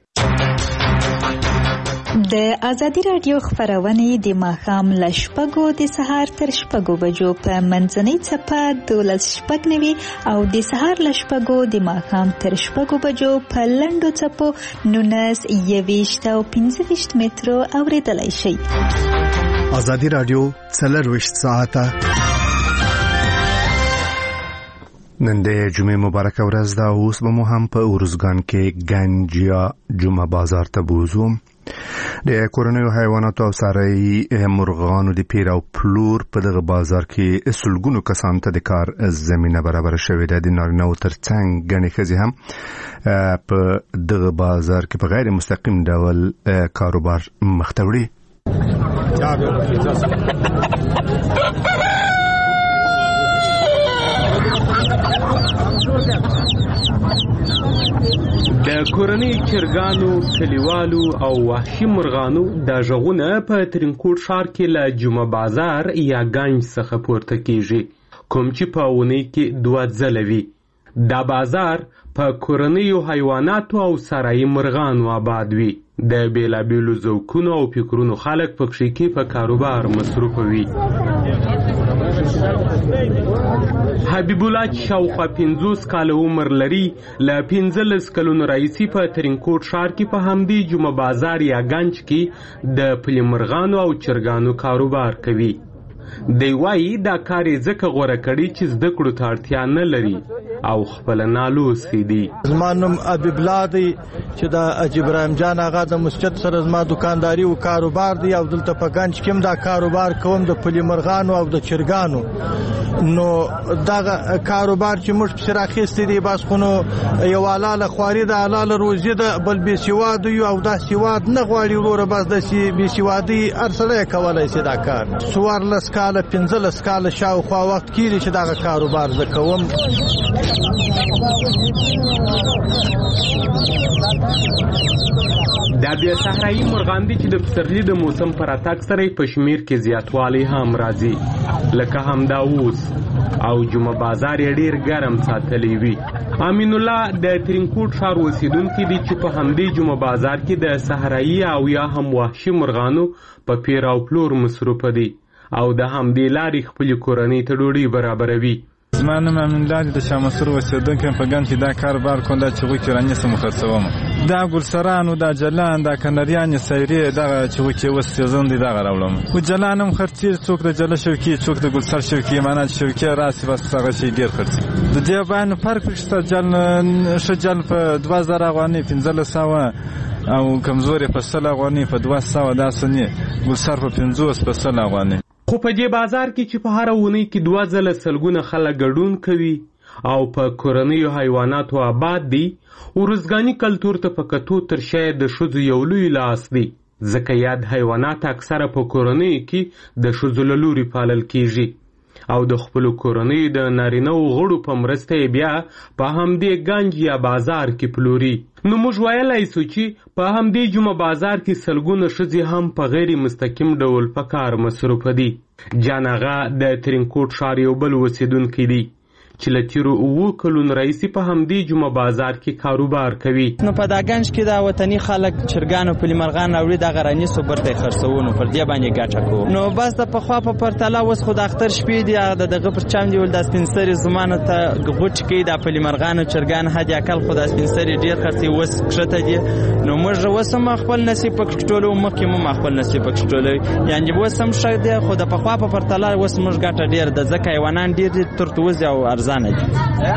د ازادي راډیو خبرونه د ماښام له شپږو د سهار تر شپږو بجو په منځنۍ څپه دولس شپږ نوي او د سهار له شپږو د ماښام تر شپږو بجو په لنډو څپو نولس یویشت او پنځه ویشت مترو اوریدلای شئ ازادي راډیو څلرویشت ساعته نن د جمعې مبارکه ورځ ده. اوس به مو هم په ارزګان کې ګنج یا جمعه بازار ته بوزو. د کورنیو حیواناتو او څاروي مرغانو د پیر او پلور په دغه بازار کې سلګونو کسانو ته د کار زمینه برابر شوې ده. د نارینه‌و ترڅنګ ګڼې ښځې هم په دغه بازار کې په غیر مستقیم ډول کاروبار مخته وړي. د کورنۍ چرګانو، کلیوالو او وحشي مرغانو د ژغونه په ترینکوټ ښار کې له جمعه بازار یا ګنج څخه پورته کیږي، کوم چې په اونۍ کې دوه ځله وي. دا بازار په کورنیو حیواناتو او څاروي مرغانو آباد وي. د بیلابیلو ذوقونو او فکرونو خلک پکښې کې په کاروبار مصروف وي. حبیب الله چې شاوخوا پنځوس کاله عمر لري، له پنځلس کلونو راهیسې په ترینکوټ ښار کې په همدې جمعه بازار یا ګنج کې د پلي مرغانو او چرګانو کاروبار کوي. دی وایي دا کار یې ځکه غوره کړي چې زده کړو ته اړتیا نه لري او خپله نالوستی دي. زما نوم حبیب الله دی چې د حاجي ابراهیم جان آغا د مسجد سره زما دکانداري او کاروبار دی او دلته په ګنج کې هم دا کاروبار کوم د پلي مرغانو او د چرګانو. نو دغه کاروبار چې موږ پسې راخیستی دی بس خو نو یو حلاله خواري ده، حلاله روزي ده، بل بې سواد یو او دا سواد نه غواړي وروره بس داسې بې سوادي هر سړی کولی شي دا کار. څوارلس کاله پنځلس کاله شاوخوا وخت کېږي چې دغه کاروبار زه کوم. دا بیا صحرایي مرغان دي چې د پسرلي د موسم په راتګ سره په شمیر کې زیاتوالی هم راځي، لکه همدا اوس، او جمعه بازار یې ډېر ګرم ساتلی وي. امین الله د ترینکوټ ښار اوسیدونکی دی چې په همدې جمعه بازار کې د صحرایي او یا هم وحشي مرغانو په پیر او پلور مصروفه دی او د همدې لارې خپلې کورنۍ ته ډوډۍ برابروي. زما نوم امین الله دی، د شاه مسعود اوسیدونکی یم. په ګنج کې دا کاروبار کوم، دا چغوی کرانې سم خرڅوم. دا ګلسران او دا جلان، دا کنریانې سیرې، دغه چغوی چې اوس سیزن دی دغه راوړم. خو جلان هم خرڅېږي، څوک د جله شوکي، څوک د ګلسر شوکي، معنا چې شوکي راسي بس هغه شی ډېر خرڅېږي. د دې باندې فرق شته. جل ښه جل په دوه زره افغانۍ پنځلس سوه او کمزورې په سل افغانۍ په دوه سوه داسې نه، ګلسر په پنځوس په سل افغانۍ. خو په دې بازار کې چې په هره اونۍ کې دوه ځله سلګونه خلک ګډون کوي او په کورنیو حیواناتو آباد دي، ارزګاني کلتور ته په کتو تر شاید د ښځو یو لوی لاس دی، ځکه یاد حیوانات اکثره په کورنیو کې د ښځو له لوري پالل کیږي او د خپلو کورنیو د نارینه‌و غړو په مرسته یې بیا په همدې ګنج یا بازار کې پلوري. نو موږ ویلی سو چې په همدې جمعه بازار کې سلګونه ښځې هم په غیر مستقیم ډول په کار مصروفه دي. جان آغا د ترینکوټ ښار یو بل اوسیدونکی دی چې له تیرو اوو کلونو راهیسې په همدې جمعه بازار کې کاروبار کوي. نو په دا ګنج کې دا وطني خلک چرګان او پلي مرغان راوړي، دغه رانیسو برته یې خرڅوو، نو پر دې باندې ګټه کوو. نو بس د پخوا په پرتله اوس خو د اختر شپې دي، د دغه پر چم دي ول د سپین سرې زمانو ته غوټ کوي، د پلي مرغان او چرګان حد اقل خو د سپین سرې ډېر خرڅي اوس کښته دي. نو موږ اوس هم خپل نصیب پکې ټولو، مخکې هم خپل نصیب پکې ټولو، یعنې اوس هم ښه دی، خو د پخوا په پرتله اوس موږ ګټه ډېر ده، ځکه حیوانان ډېر دي، ترتوز او ارزانه دي.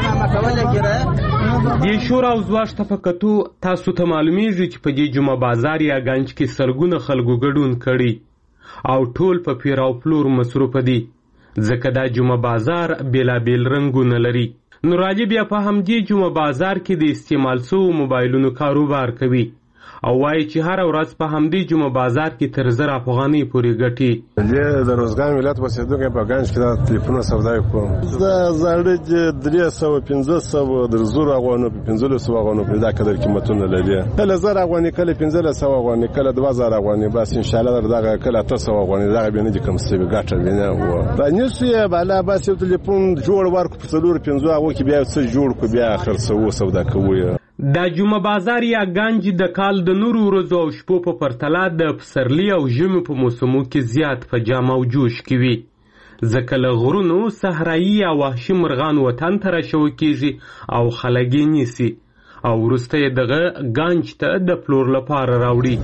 د شور او زواش ته په کتو تاسو ته معلومیږي چې په دې جمعه بازار یا ګنج کې سلګونه خلکو ګډون کړي او ټول په پیر او پلور مصروفه دي، ځکه دا جمعه بازار بیلابیل رنګونه لري. نورالي بیا په همدې جمعه بازار کې د استعمال شوو موبایلونو کاروبار کوي او وایي چې هر ورځ په همدې جمعه بازار کې تر زر افغانۍ پورې ګټي. زه د روزګان ولایت اوسېدونکی په ګنج کې د تلیفونو سودا کوم. زه زاړه درې سوه پنځه سوه در زر افغانو په پنځلس سوه افغانو په دا قدر قیمتونه لري. کله زر افغانۍ، کله پنځلس سوه افغانۍ، کله دوه زره افغانۍ، بس انشاءالله دغه کله اته سوه افغانۍ دغه بیا نه دي کم سوي ګټه وینه. رانیسو یې بالا بس یو تلیفون جوړ ورکړو په څلور پنځه هغو کې بیا څه جوړ کړو، بیا خرڅوو، سودا کوو. دا جمعه بازار یا ګنج د کال د نورو ورځو او شپو په پرتله د پسرلي او ژمي په موسمو کې زیات په جام او جوش کې وي، ځکه له غرونو صحرایي او وحشي مرغان وطن ته راشوه کیږي او خلک یې نیسي او وروسته یې دغه ګنج ته د پلور لپاره راوړي.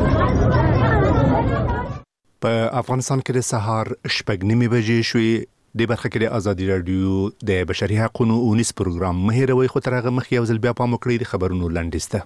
په افغانستان کې د سهار شپږ نیمې بجې شوې د برخه کې د ازادي رادیو د بشري حقوقو اونیس پروګرام مهیروي خو تر هغه مخ یو ځل بیا پام وکړئ د خبرونو لنډیسته.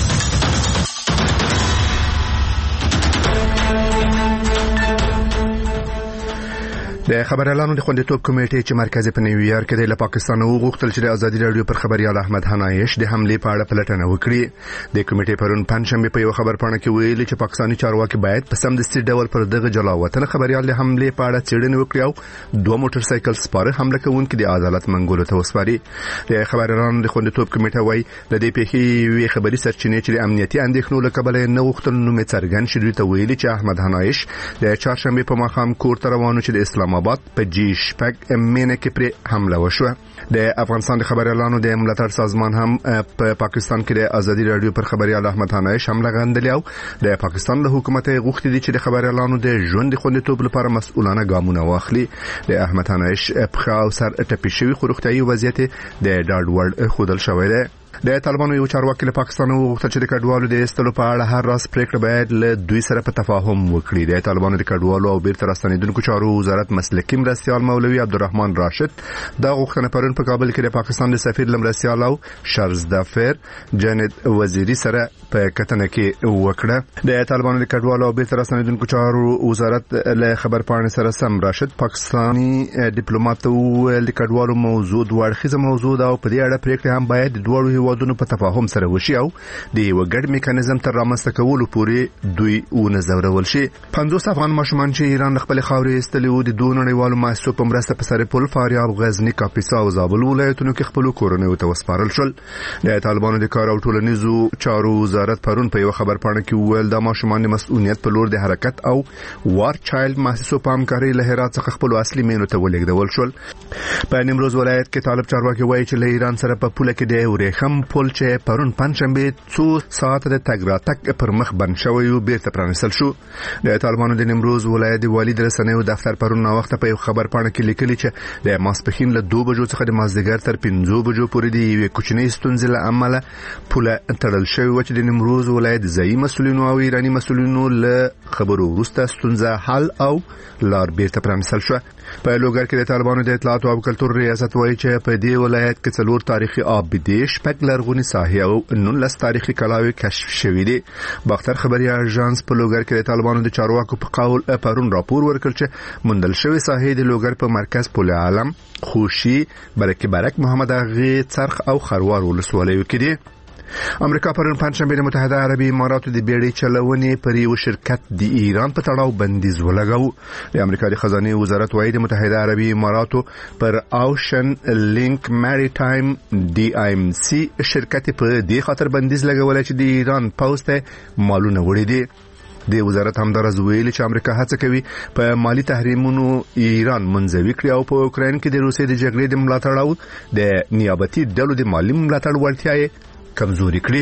د خبريالانو د خوندیتوب کمیټې چې مرکز په نیویارک کې د پاکستان وغوښتل چې د ازادي رادیو پر خبريال احمد حنایش د حمله په اړه پلټنه وکړي. د کمیټې پرون پنځشنبه په یو خبر پاڼه کې ویلي چې پاکستاني چارواکي باید په سمدستي ډول پر دغه جلاوطن خبريال د حمله په اړه څېړنه وکړي او دوه موټر سایکل سپاره حمله کوونکي د عدالت منګولو ته وسپاري. د خبريالانو د خوندیتوب کمیټه وايي د دې پیښې وی خبري سرچینې چې د امنیتي اندېښنو له کبله نه وختل نو مې څرګند شوی ته ویلي چې احمد حنایش د چهارشنبه په ماښام کور ته روانو چې د اسلام آباد په جی شپږ مینه کې پر حمله وشوه. د افغانستان د خبريالانو د ملاتړ سازمان هم په پاکستان کې د ازادي رادیو پر خبريال احمد حنایش حمله غندلی او د پاکستان له حکومت غوښتي دي چې د خبريالانو د ژوند خوندیتوب لپاره مسؤلانه ګامونه واخلي. د احمد حنایش په او سر ټپي شوی خروختایي وضعیت د ډاډ وړ خودل شوی دی. د طالبانو یو چارواکي له پاکستان وغوښتل چې د کډوالو د ایستلو په اړه هر راز پریکړه باید له دوی سره په تفاهم وکړي. د طالبانو د کډوالو او بیرته راستنیدونکو چارو وزارت مسلکي مرستیال مولوي عبدالرحمن راشد دا غوښتنه پرون په کابل کې د پاکستان د سفیر لمرستیال او شرزدافر جنید وزیری سره په کتنه کې وکړه. د طالبانو د کډوالو او بیرته راستنیدونکو چارو وزارت له خبر پاڼې سره سم راشد پاکستاني ډیپلوماټ ویل د کډوالو موضوع د وړخیزه موضوع ده او په دې اړه پریکړه هم باید د دوه هیوادونو په تفاهم سره وشي او د یو ګډ میکانیزم تر رامنځته کولو پورې دوی ونځورول شي. پنځوس افغان ماشومان چې ایران خپل خاورې ایستلي وو د دوه نړیوالو مؤسسو په مرسته په سرپل، فاریاب، غزنی، کاپیسا او زابل ولایتونو کې خپل کورنیو ته وسپارل شول. د طالبانو د کار او ټولنیزو چارو وزارت پرون په یو خبر پاڼه کې وویل د ماشومان د مسؤلیت په لور د حرکت او وار چایلډ مؤسسو په همکارۍ له هرات څخه خپل اصلي مینو ته ولېږدول شول. په نیمروز ولایت کې طالب چارواکي وایي چې له ایران سره په پوله کې د ورېخم پل چې پرون پنځشنبه څو ساعت د تګ راتګ پر مخ بند شوی او بیرته پرانیستل شو. د طالبانو د نیمروز ولایت د والي رسنیو دفتر پرون نو وخت په یو خبر پاڼه کې لیکلي چې د ماسپخین له دوه بجو څخه د مازدیګر تر پنځه بجو پورې د یوې کوچنۍ ستونزې له امله پوله تړل شوی و چې د نیمروز ولایت ځایي مسؤلینو او ایرانی مسؤلینو له خبرو وروسته ستونزه حل او لار بیرته پرانیستل شو. په لوګر کې د طالبانو د اطلاعات او کلتور ریاست وایي چې په دې ولایت کې څلور تاریخي آبدې شپږ لرغونی ساحې او نولس تاریخي کلاوي کشف شوې دي. باختر خبري اژانس په لوګر کې د طالبانو د چارواکو په قول پرون راپور ورکړ چې موندل شوی ساحې د لوګر په مرکز پل عالم، خوشي، برکه برک، محمد اغه، څرخ او خروار ولسوالیو کې دي. امریکا پرون پنځشنبه د متحده عربي اماراتو د بیړۍ چلونې پر یو شرکت د ایران په تړاو بندیز ولګاو. د امریکا د خزانه وزارت وايي د متحده عربي اماراتو پر اوشن لینک مری ټایم ډي ایم سي شرکت په دې خاطر بندیز لګولای چې د ایران پوسټه مالونه وړي دي. د وزارت همدارز ویلي چې امریکا هڅه کوي په مالی تحریمونو ایران منځوي کړي او په اوکراین کې د روسیې د جګړې د ملاتړ او د نیابتي ډلو د مالی ملاتړ وړتیا کمزوري کړي.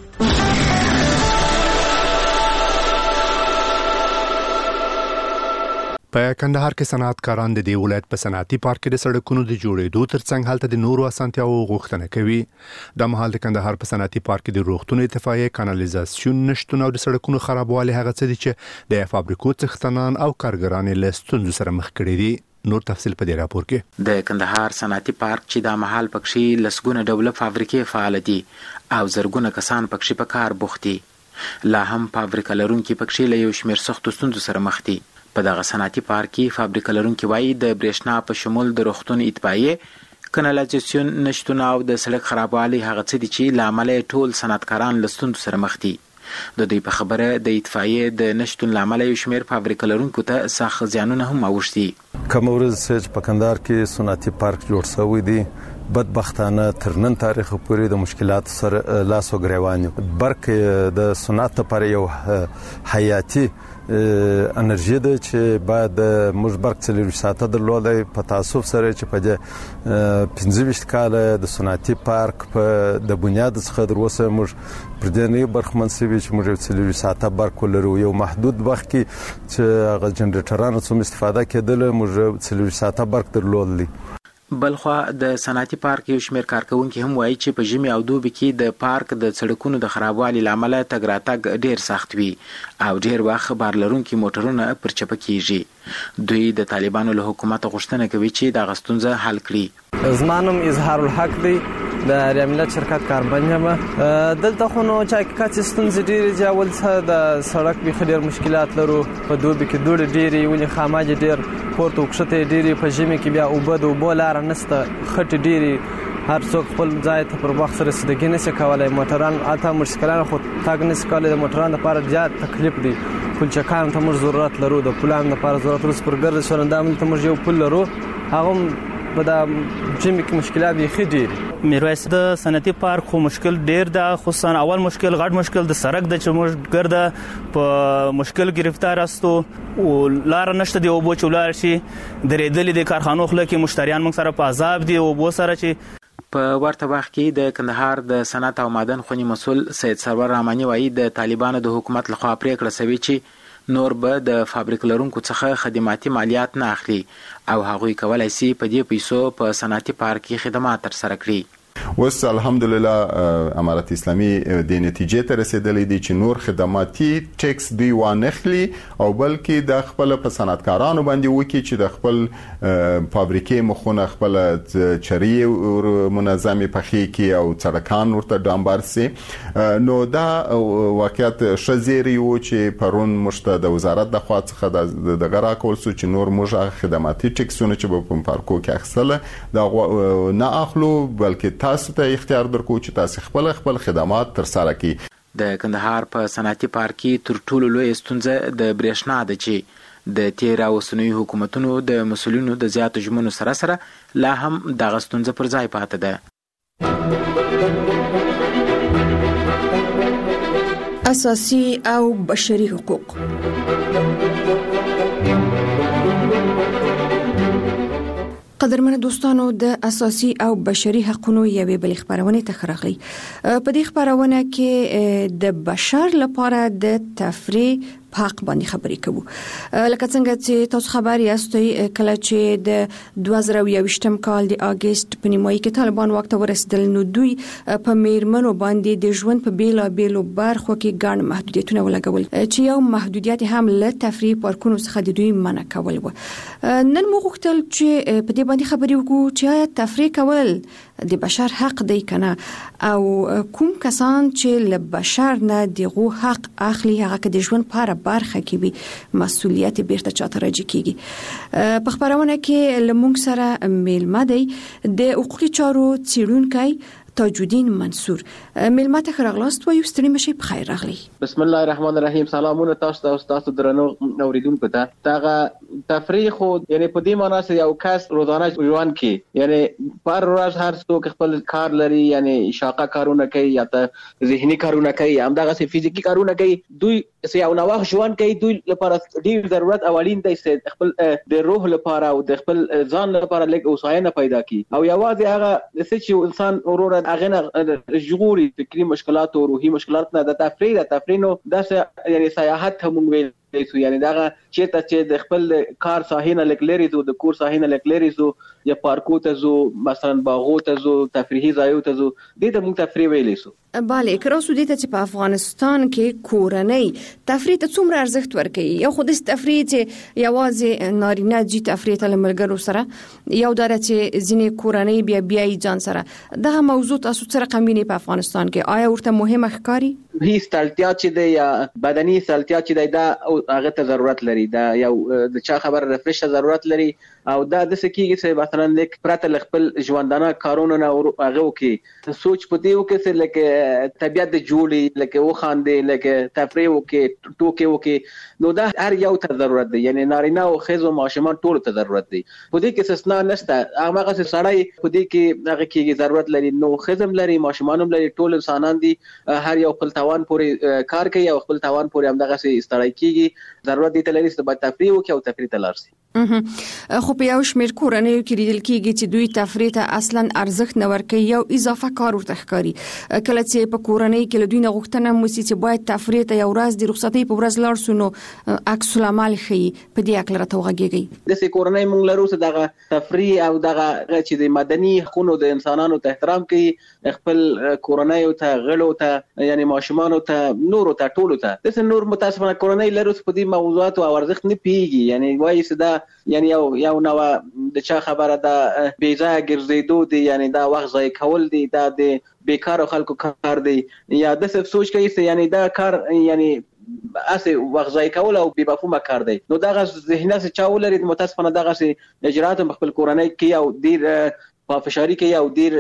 په کندهار کې صنعتکاران د دې ولایت په صنعتي پارک کې د سړکونو د جوړېدو ترڅنګ هلته د نورو اسانتیاو غوښتنه کوي. د مهال د کندهار په صنعتي پارک کې د روغتون اتفاقیه، کانالیزاسیون نشټون او د سړکونو خرابوالی هغه څه دي چې د فابریکو څښتنان او کارګران له ستونزو سره مخ کړي دي. نور تفصیل په دې راپور کې. د کندهار صنعتي پارک چې د مهال پکښې لسګونه ډوله فابریکې فعال دي او زرګونه کسان پکښې په کار بوخت دي. لا هم فابریکه لرونکي پکښې له یو شمېر سختو ستونزو سره مخ دي. په دغه صنعتي پارک کې فابریکه لرونکي وایي د برېښنا په شمول د روغتون اتباعیې، کانالیزاسیون نشتون او د سړک خرابوالی هغه څه دي چې له امله ټول صنعتکاران له ستونزو سره مخ دي. د دوی په خبره د اتفاقیې د نشتون له امله یو شمېر فابریکه لرونکو ته سخت زیانونه هم اوښتي. کومه ورځ چې په کندهار کې صنعتي پارک جوړ شوی دی بدبختانه تر نن تاریخ پورې د مشکلات سره لاس او ګریوان یو. برق د صنعت لپاره یو حیاتي انرژي ده چې باید موږ برق څلور ساعته درلودای. په تاسف سره چې په دې پنځه ویشت کاله د صنعتي پارک په د بنیاد څخه دروسه موږ پر دې نه برخمن سوي چې موږ څلور ساعته برق ولرو. یو محدود وخت کې چې هغه جنریټرانو څخه استفاده کېدل موږ څلور ساعته برق درلودلی. بلخوا د صنعتي پارک یو شمېر کارکونکي هم وایي چې په ژمي او دوبي کې د پارک د سړکونو د خرابوالي له امله تګ راتګ ډېر سخت وي او ډېر وخت بار لرونکي موټرونه پر چپه کیږي. دوی د طالبانو له حکومت غوښتنه کوي چې دغه ستونزه حل کړي. زما نوم اظهار الحق دی، د ریاملت شرکت کارمند یم. دلته خو نو چې حقیقت ستونزې ډېرې دي. اول څه د سړک بیخي ډېر مشکلات لرو. په دوبي کې دوړې ډېرې، ولې خاماجې ډېر پورته وکښتې ډېرې، په ژمي کې بیا اوبه د اوبو لاره نشته، خټې ډېرې، هر څوک خپل ځای ته پر وخت رسیدګي نشي کولی. موټران اته موټرسایکلان خو تګ نشي کولی. د موټرانو لپاره زیات تکلیف دی. پلچکانو ته موږ ضرورت لرو، د پلانو لپاره ضرورت لرو. سپرګر شورندام ته موږ یو پل لرو، هغه په د ژمي کې مشکلات بیخي ډېر. میرویس د صنعتي پارک خو مشکل ډېر ده، خصوصا اول مشکل غټ مشکل د سړک د چې موږ ګرده په مشکل گرفتار استو او لار نشته دی اوبو چولار شي درېدلې د کارخانو خله کې مشتریان موږ سره په عذاب دي اوبو سره. چې په ورته وخت کې د کندهار د صنعت او معدن خونی مسؤل سید سرور رحماني وایي د طالبانو د حکومت لخوا پریکړه شوې چې نور به د فابریک لرونکو څخه خدماتي مالیات نه اخلي او هغوی کولای شي په دې پیسو په صنعتي پارک کې خدمات ترسره کړي. اوس الحمدلله امارت اسلامي د نتیجې ته رسیدلې دي چې نور خدماتي ټیکس دوی وانخلي او بلکې د خپل په صنعتکارانو باندې وکړي چې د خپل فابریکې مخونه خپل چري منظمي پخې کې او سړکان ورته ډامبر سي. نو دا واقعیت شزيري و چې پرون مشته د وزارت د خوا څخه د غرا کول سو چې نور موږ خدماتي ټیکسونه چې په پارکو کې اخیستل دا نه اخلو بلکې تاسو ته اختیار درکو چې تاسو خپل خپل خدمات ترسره کړئ. د کندهار په صنعتي پارک کې تر ټولو لوی ستونزه د برېښنا ده چې د تیر او اوسنیو حکومتونو د مسؤلینو د زیاتو ژمنو سره سره لا هم دغه ستونزه پر ځای پاتې ده. اساسي او بشري حقوق. قدرمن دوستانو، د اساسي او بشري حقوقو یوې بل خبرونه ته خراغلی. په دې خبرونه کې د بشر لپاره د تفریح حق باندې خبرې کوو. لکه څنګه چې تاسو خبر یاستئ کله چې د دوه زره یوویشتم کال د اگست په نیمایي کې طالبان وخت ورسېدل نو دوی په میرمنو باندې د ژوند په بیلا بیلو برخو کې ګڼ محدودیتونه ولګول چې یو محدودیت هم له تفریح پارکونو څخه د دوی منع کول و. نن موږ غوښتل چې په دې باندې خبرې وکړو چې تفریح کول د بشر حق دی کنه او کوم کسان چې له بشر نه دغه حق اخلي هغه د ژوند په برخه کې وي مسؤلیت بیرته چاته راځي کیږي. په خبرونه کې لمونږ سره میلمه دی د حقوقي چارو څیړونکی تاج الدین منصور. میلمه ته راغلاست و یو ستړي مشي په خیر راغلی. بسم الله الرحمن الرحیم. سلامونه تاسو ته او تاسو درنو اوریدونکو ته. دغه تفریح خو یعنی په دې معنی چې یو کس روزانه ژوند کې یعنی پر ورځ هر څوک خپل کار لري یعنی شاقه کارونه کوي یا ته ذهني کارونه کوي هم دغه سي فزیکی کارونه کوي. دوی سي او نوښت ژوند کوي. دوی لپاره ډیر ضرورت اولین دی چې خپل د روح لپاره او د خپل ځان لپاره لږ اوساینه پیدا کړي او یوازې هغه چې انسان اورور هغه نه ژغوري فکری مشکلات او روحي مشکلات نه د تفریح د تفریح نو د یعنی سیاحت هم ویل یعنی دغه چې ته چې د خپل کار ساحینه لکلری زو د کور ساحینه لکلری زو یا پارکو ته زو مثلا باغو ته زو تفریحي ځایو ته زو د دې موږ تفریح ویلې سو. bale کراسو دې ته چې په افغانستان کې کورنۍ تفریح ته څومره ارزښت ورکوي. یو خو د تفریح چې یوازې نارینه جی تفریح ته ملګرو سره یو دره چې ځینې کورنۍ بیا بیا ځان سره دغه موضوع تاسو سره رقمینه په افغانستان کې آیا ورته مهمه ښکاری؟ هیڅ تلتیا چې د یا بدني تلتیا چې دا هغه ته ضرورت لري دا یو د چا خبر رفرش ضرورت لري او دا د سکیږي چې مثلا لیک پرته خپل ژوندانه کارونه نه هغه وکي سوچ پدیو کې چې لکه طبيعت جوړي لکه و خاندې لکه تفریح وکي ټوکې وکي نو دا هر یو ته ضرورت دی یعنی نارینه او خزو ماشومان ټول ته ضرورت دی. پدې کې استثناء نشته. هغه څه سړی پدې کې هغه کې ضرورت لري نو خزم لري ماشومان لري ټول انسانان دي هر یو خپل توان پورې کار کوي او خپل توان پورې هم دغه سي استړای کیږي. ضرورت دي ته لري چې تفریح وکي او تفریح تلارسي. خو په یو شمېر کورنیو کې لیدل کېږي چې دوی تفریح ته اصلا ارزښت نه ورکوي، یو اضافه کار ورته ښکاري. کله چې په کورنۍ کې له دوی نه غوښتنه وشي چې باید تفریح ته یو ورځ د رخصتۍ په ورځ لاړ شو، نو عکس العمل ښیي. په دې اړه راته وغږیږئ. داسې کورنۍ موږ لرو چې دغه تفریح او دغه چې د مدني حقوقو د انسانانو ته احترام کوي، خپل کورنۍ ته غړو ته یعنی ماشومانو ته نورو ته ټولو ته. داسې نور متاسفانه کورنۍ لرو چې په دې موضوعات او ارزښت نه پیږي، یعنی وایي چې دا یعنی یو یو نو د چا خبره ده بې ځایه ګرځېدو دي، یعنی دا وخت ضایع کول دي، دا د بیکارو خلکو کار دی، یا داسې سوچ کوي چې یعنی دا کار یعنی اسه وخت ضایع کول او بې مفهومه کار دی. نو دغه ذهنیت چې چا ولري متاسفانه دغه اجرات په خپل کورنۍ کې او ډیر په فشاری کې او ډیر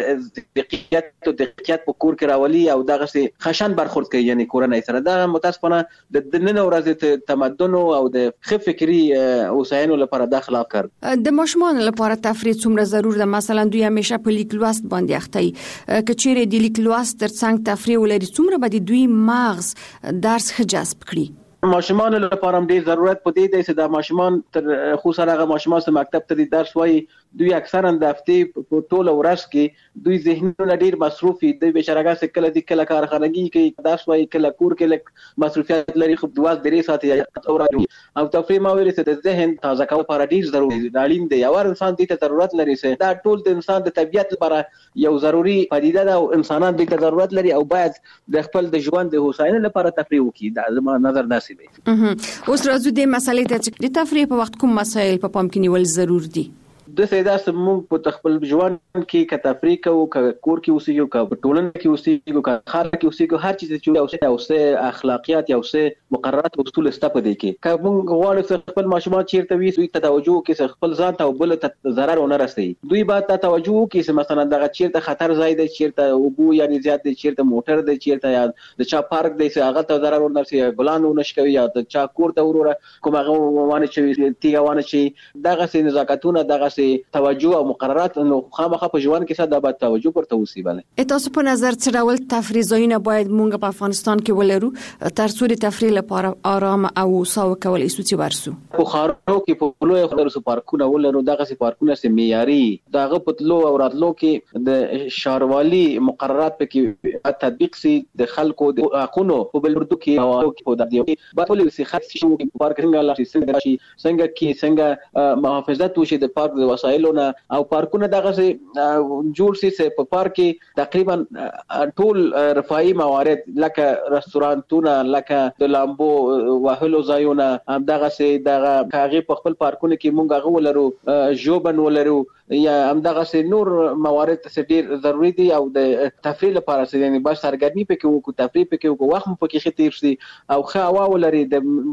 دقیقیت او دقیقیت په کور کې راولي او دغه خشن برخورد کوي، یعنی کورنۍ سره. دا متاسفانه د نن ورځې تمدن او د ښه فکری اوساینو لپاره د خلاف کار. د ماشومان لپاره تفریح څومره ضرور ده؟ مثلا دوی همیشه په لیک لوست باندې اخته وي، کچېرې د لیک لوست ترڅنګ تفریح ولري، څومره به د دوی مغز درس ښه جذب کړي؟ ماشومان لپاره هم ډیر ضرورت پدې دی چې د ماشومان تر خو سره هغه ماشومان چې مکتب ته درس وایي، دوی اکثرا د هفتې په ټوله ورځ کې دوی ذهنونه ډیر مصروف دي. د بیچارهګان څخه کله د کله کارخانګي کې درس وایي، کله کور کې لک مصروفیت لري، خو د واز درې ساعت یا اوري او تفریح ما ویل چې د ذهن تازه کول لپاره ډیر ضروري دی، اړین دی. یو انسان دې ته ضرورت لري چې دا ټول د انسان د طبيعت لپاره یو ضروري پدیده ده او انسانان دې ته ضرورت لري او باید د خپل د ژوند د هوساینې لپاره تفریح وکړي. دا زما نظر داسې دی. اوس راځو د مسالې ته چې د تفریح په وخت کوم مسایل په پام کې نیول ضرور دي. د سیدا سمون په خپل ژوند کې ک تفریح کوو، ک کور کې اوسېږو، ک ټولنه کې اوسېږو، ک خار کې اوسېږو، هر چیز چې او څه اخلاقیات او څه مقررات او اصول سته په دې کې. ک موږ غواړو چې خپل ماشومان چیرته وي، دوی ته توجه وکړي، خپل ځان ته او بل ته ضرر ونه رسي. دوی باید ته توجه وکړي چې مثلا دغه چیرته خطر ځای دی، چیرته وبو یعنی زیات دی، چیرته موټر دی، چیرته یا د چا پارک دی چې هغه ته ضرر ونه رسي، ګلان ونه شکوي، یا د چا کور ته وروره کوم هغه وانه چې تیګه وانه چې دغه سي نزاکتونه، دغه سي توجه او مقررات نو خامخا په ژوند کې څه د باید توجه ورته وسی. بله تاسو په نظر څه ډول تفریح ځایونه باید مونږ په افغانستان کې ولرو تر څو د تفریح لپاره آرام او ساو کول ایسوتی ورسو؟ په خارو کې په لوی خلرو پارکونه ولرو، دغه سي پارکونه سي معیاري، دغه په تلو او راتلو کې د شهروالي مقررات پکې تطبیق سي، د خلکو د حقوقو په بلوردو کې او په دغه کې باید ولې سي خاص شي پارکینګ الله سي څنګه کې څنګه محافظت وشي د پارک د وسایلونو او پارکونه دغه سي جوړ سي چې په پارک کې تقریبا ټول رفاهي موارد لکه رستورانتونه، لکه د لامبو وهلو ځایونه، هم دغه سي دغه هغه په خپل پارکونه کې مونږ هغه ولرو، ژوبن ولرو، یا هم دغه سي نور موارد څه ډیر ضروری دي او د تفریح لپاره سي یعنی بس سرګرمي پکې وکړو، تفریح پکې وکړو، وخت پکې خطیر شي او ښه هوا ولري.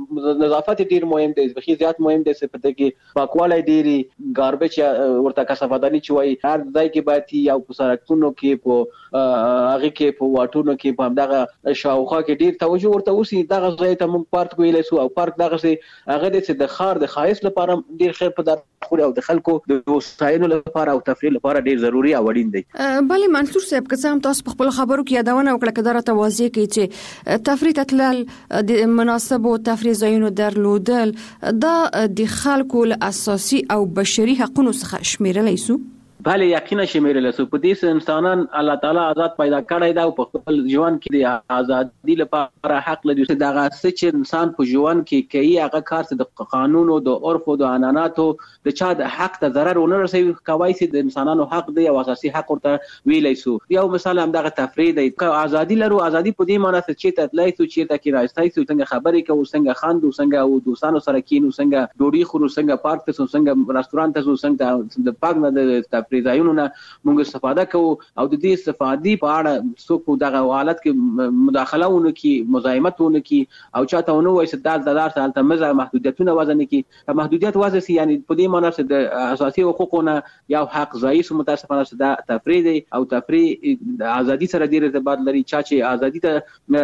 د نظافت ډیر مهم دی، بخي زیات مهم دی چې پته کې پاکوالی ډیری ګاربیج یا ورته کثافاتداني چې وایي هر ځای کې باید یا په سړکونو کې، په هغه کې، په واټونو کې، په دغه شاوخوا کې ډیر توجه ورته وسی. دغه ځای ته موږ پارک ویلای سو او پارک دغه سي هغه د خار د خایس لپاره ډیر خیر په دار خو او د خلکو د وسایلو لپاره او تفریح لپاره ډیر ضروری او اړین دی. بلې منصور صاحب که څه هم تاسو په خپل خبرو کې یادونه وکړه که دا راته واضح کړئ چې تفریح ته تلل، د مناسبو تفریح ځایونو درلودل دا د خلکو له اساسي او بشري حقوقو څخه شمیرلی سو؟ بله یقینا شمیرل سو. په دې انسانان الله تعالی آزاد پیدا کړی دا په خپل ژوند کې د ازادي لپاره حق لري چې دغه چې انسان په ژوند کې کوي هغه کار چې د قانون او د عرف او د عنعناتو د چا د حق ته ضرر ونه رسوي، کوي چې د انسانانو حق دی او اساسي حق ورته ویلای سو. یو مثال هم دغه تفریح دی، ازادي لرو. ازادي په دې معنی چې ته تلای سو، چې ته کې راځي سو، څنګه خبرې کوو، څنګه خاندو، څنګه او دوستانو سره کینو، څنګه ډوډۍ خورو، څنګه پارک ته سو، څنګه رستورانت ته سو، څنګه د پاک نه د ځایونه موږ استفاده کوو او د دې استفادې په اړه څوک دغه حالت کې مداخله ونه کی، مزاحمت ونه کی او چاته ونه وایي چې دا د دار سره مزه محدودیتونه وزن کی. محدودیت وزن سي یعنی په دې معنی چې د اساسي حقوقونه یو حق ضعیف متاسفانه چې دا تفریح دی او تفریح د ازادي سره ډیر ارتباط لري. چا چې ازادي ته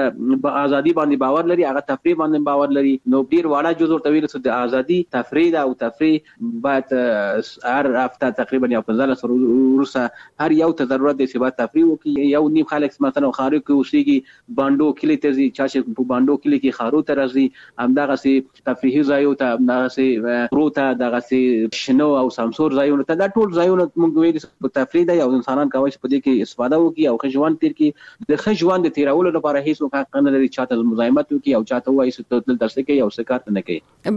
ازادي باندې باور لري هغه تفریح باندې باور لري. نو ډیر واړه جزء ورته ویل چې د ازادي تفریح او تفریح باید هر هفته تقریبا یو پنځه دغه وروسته هر یو ته ضرورت دی چې باید تفریح وکړي. یو نیم خلک مثلا خارو کې اوسېږي باندو کلی ته ځي، چا چې په باندو کلی کې خارو ته راځي همدغسې تفریحي ځایو ته همدغسې غرو ته دغسې شنو او سمسور ځایونو ته دا ټول ځایونه موږ ویلي په تفریح دی او انسانان کولی چې په دې کې استفاده وکړي او ښه ژوند تېر کړي. د ښه ژوند د تېرولو لپاره هېڅوک حق نه لري چاته مزاحمت وکړي او چاته ووایي چې دلته څه کوي او څه کار نه کوي.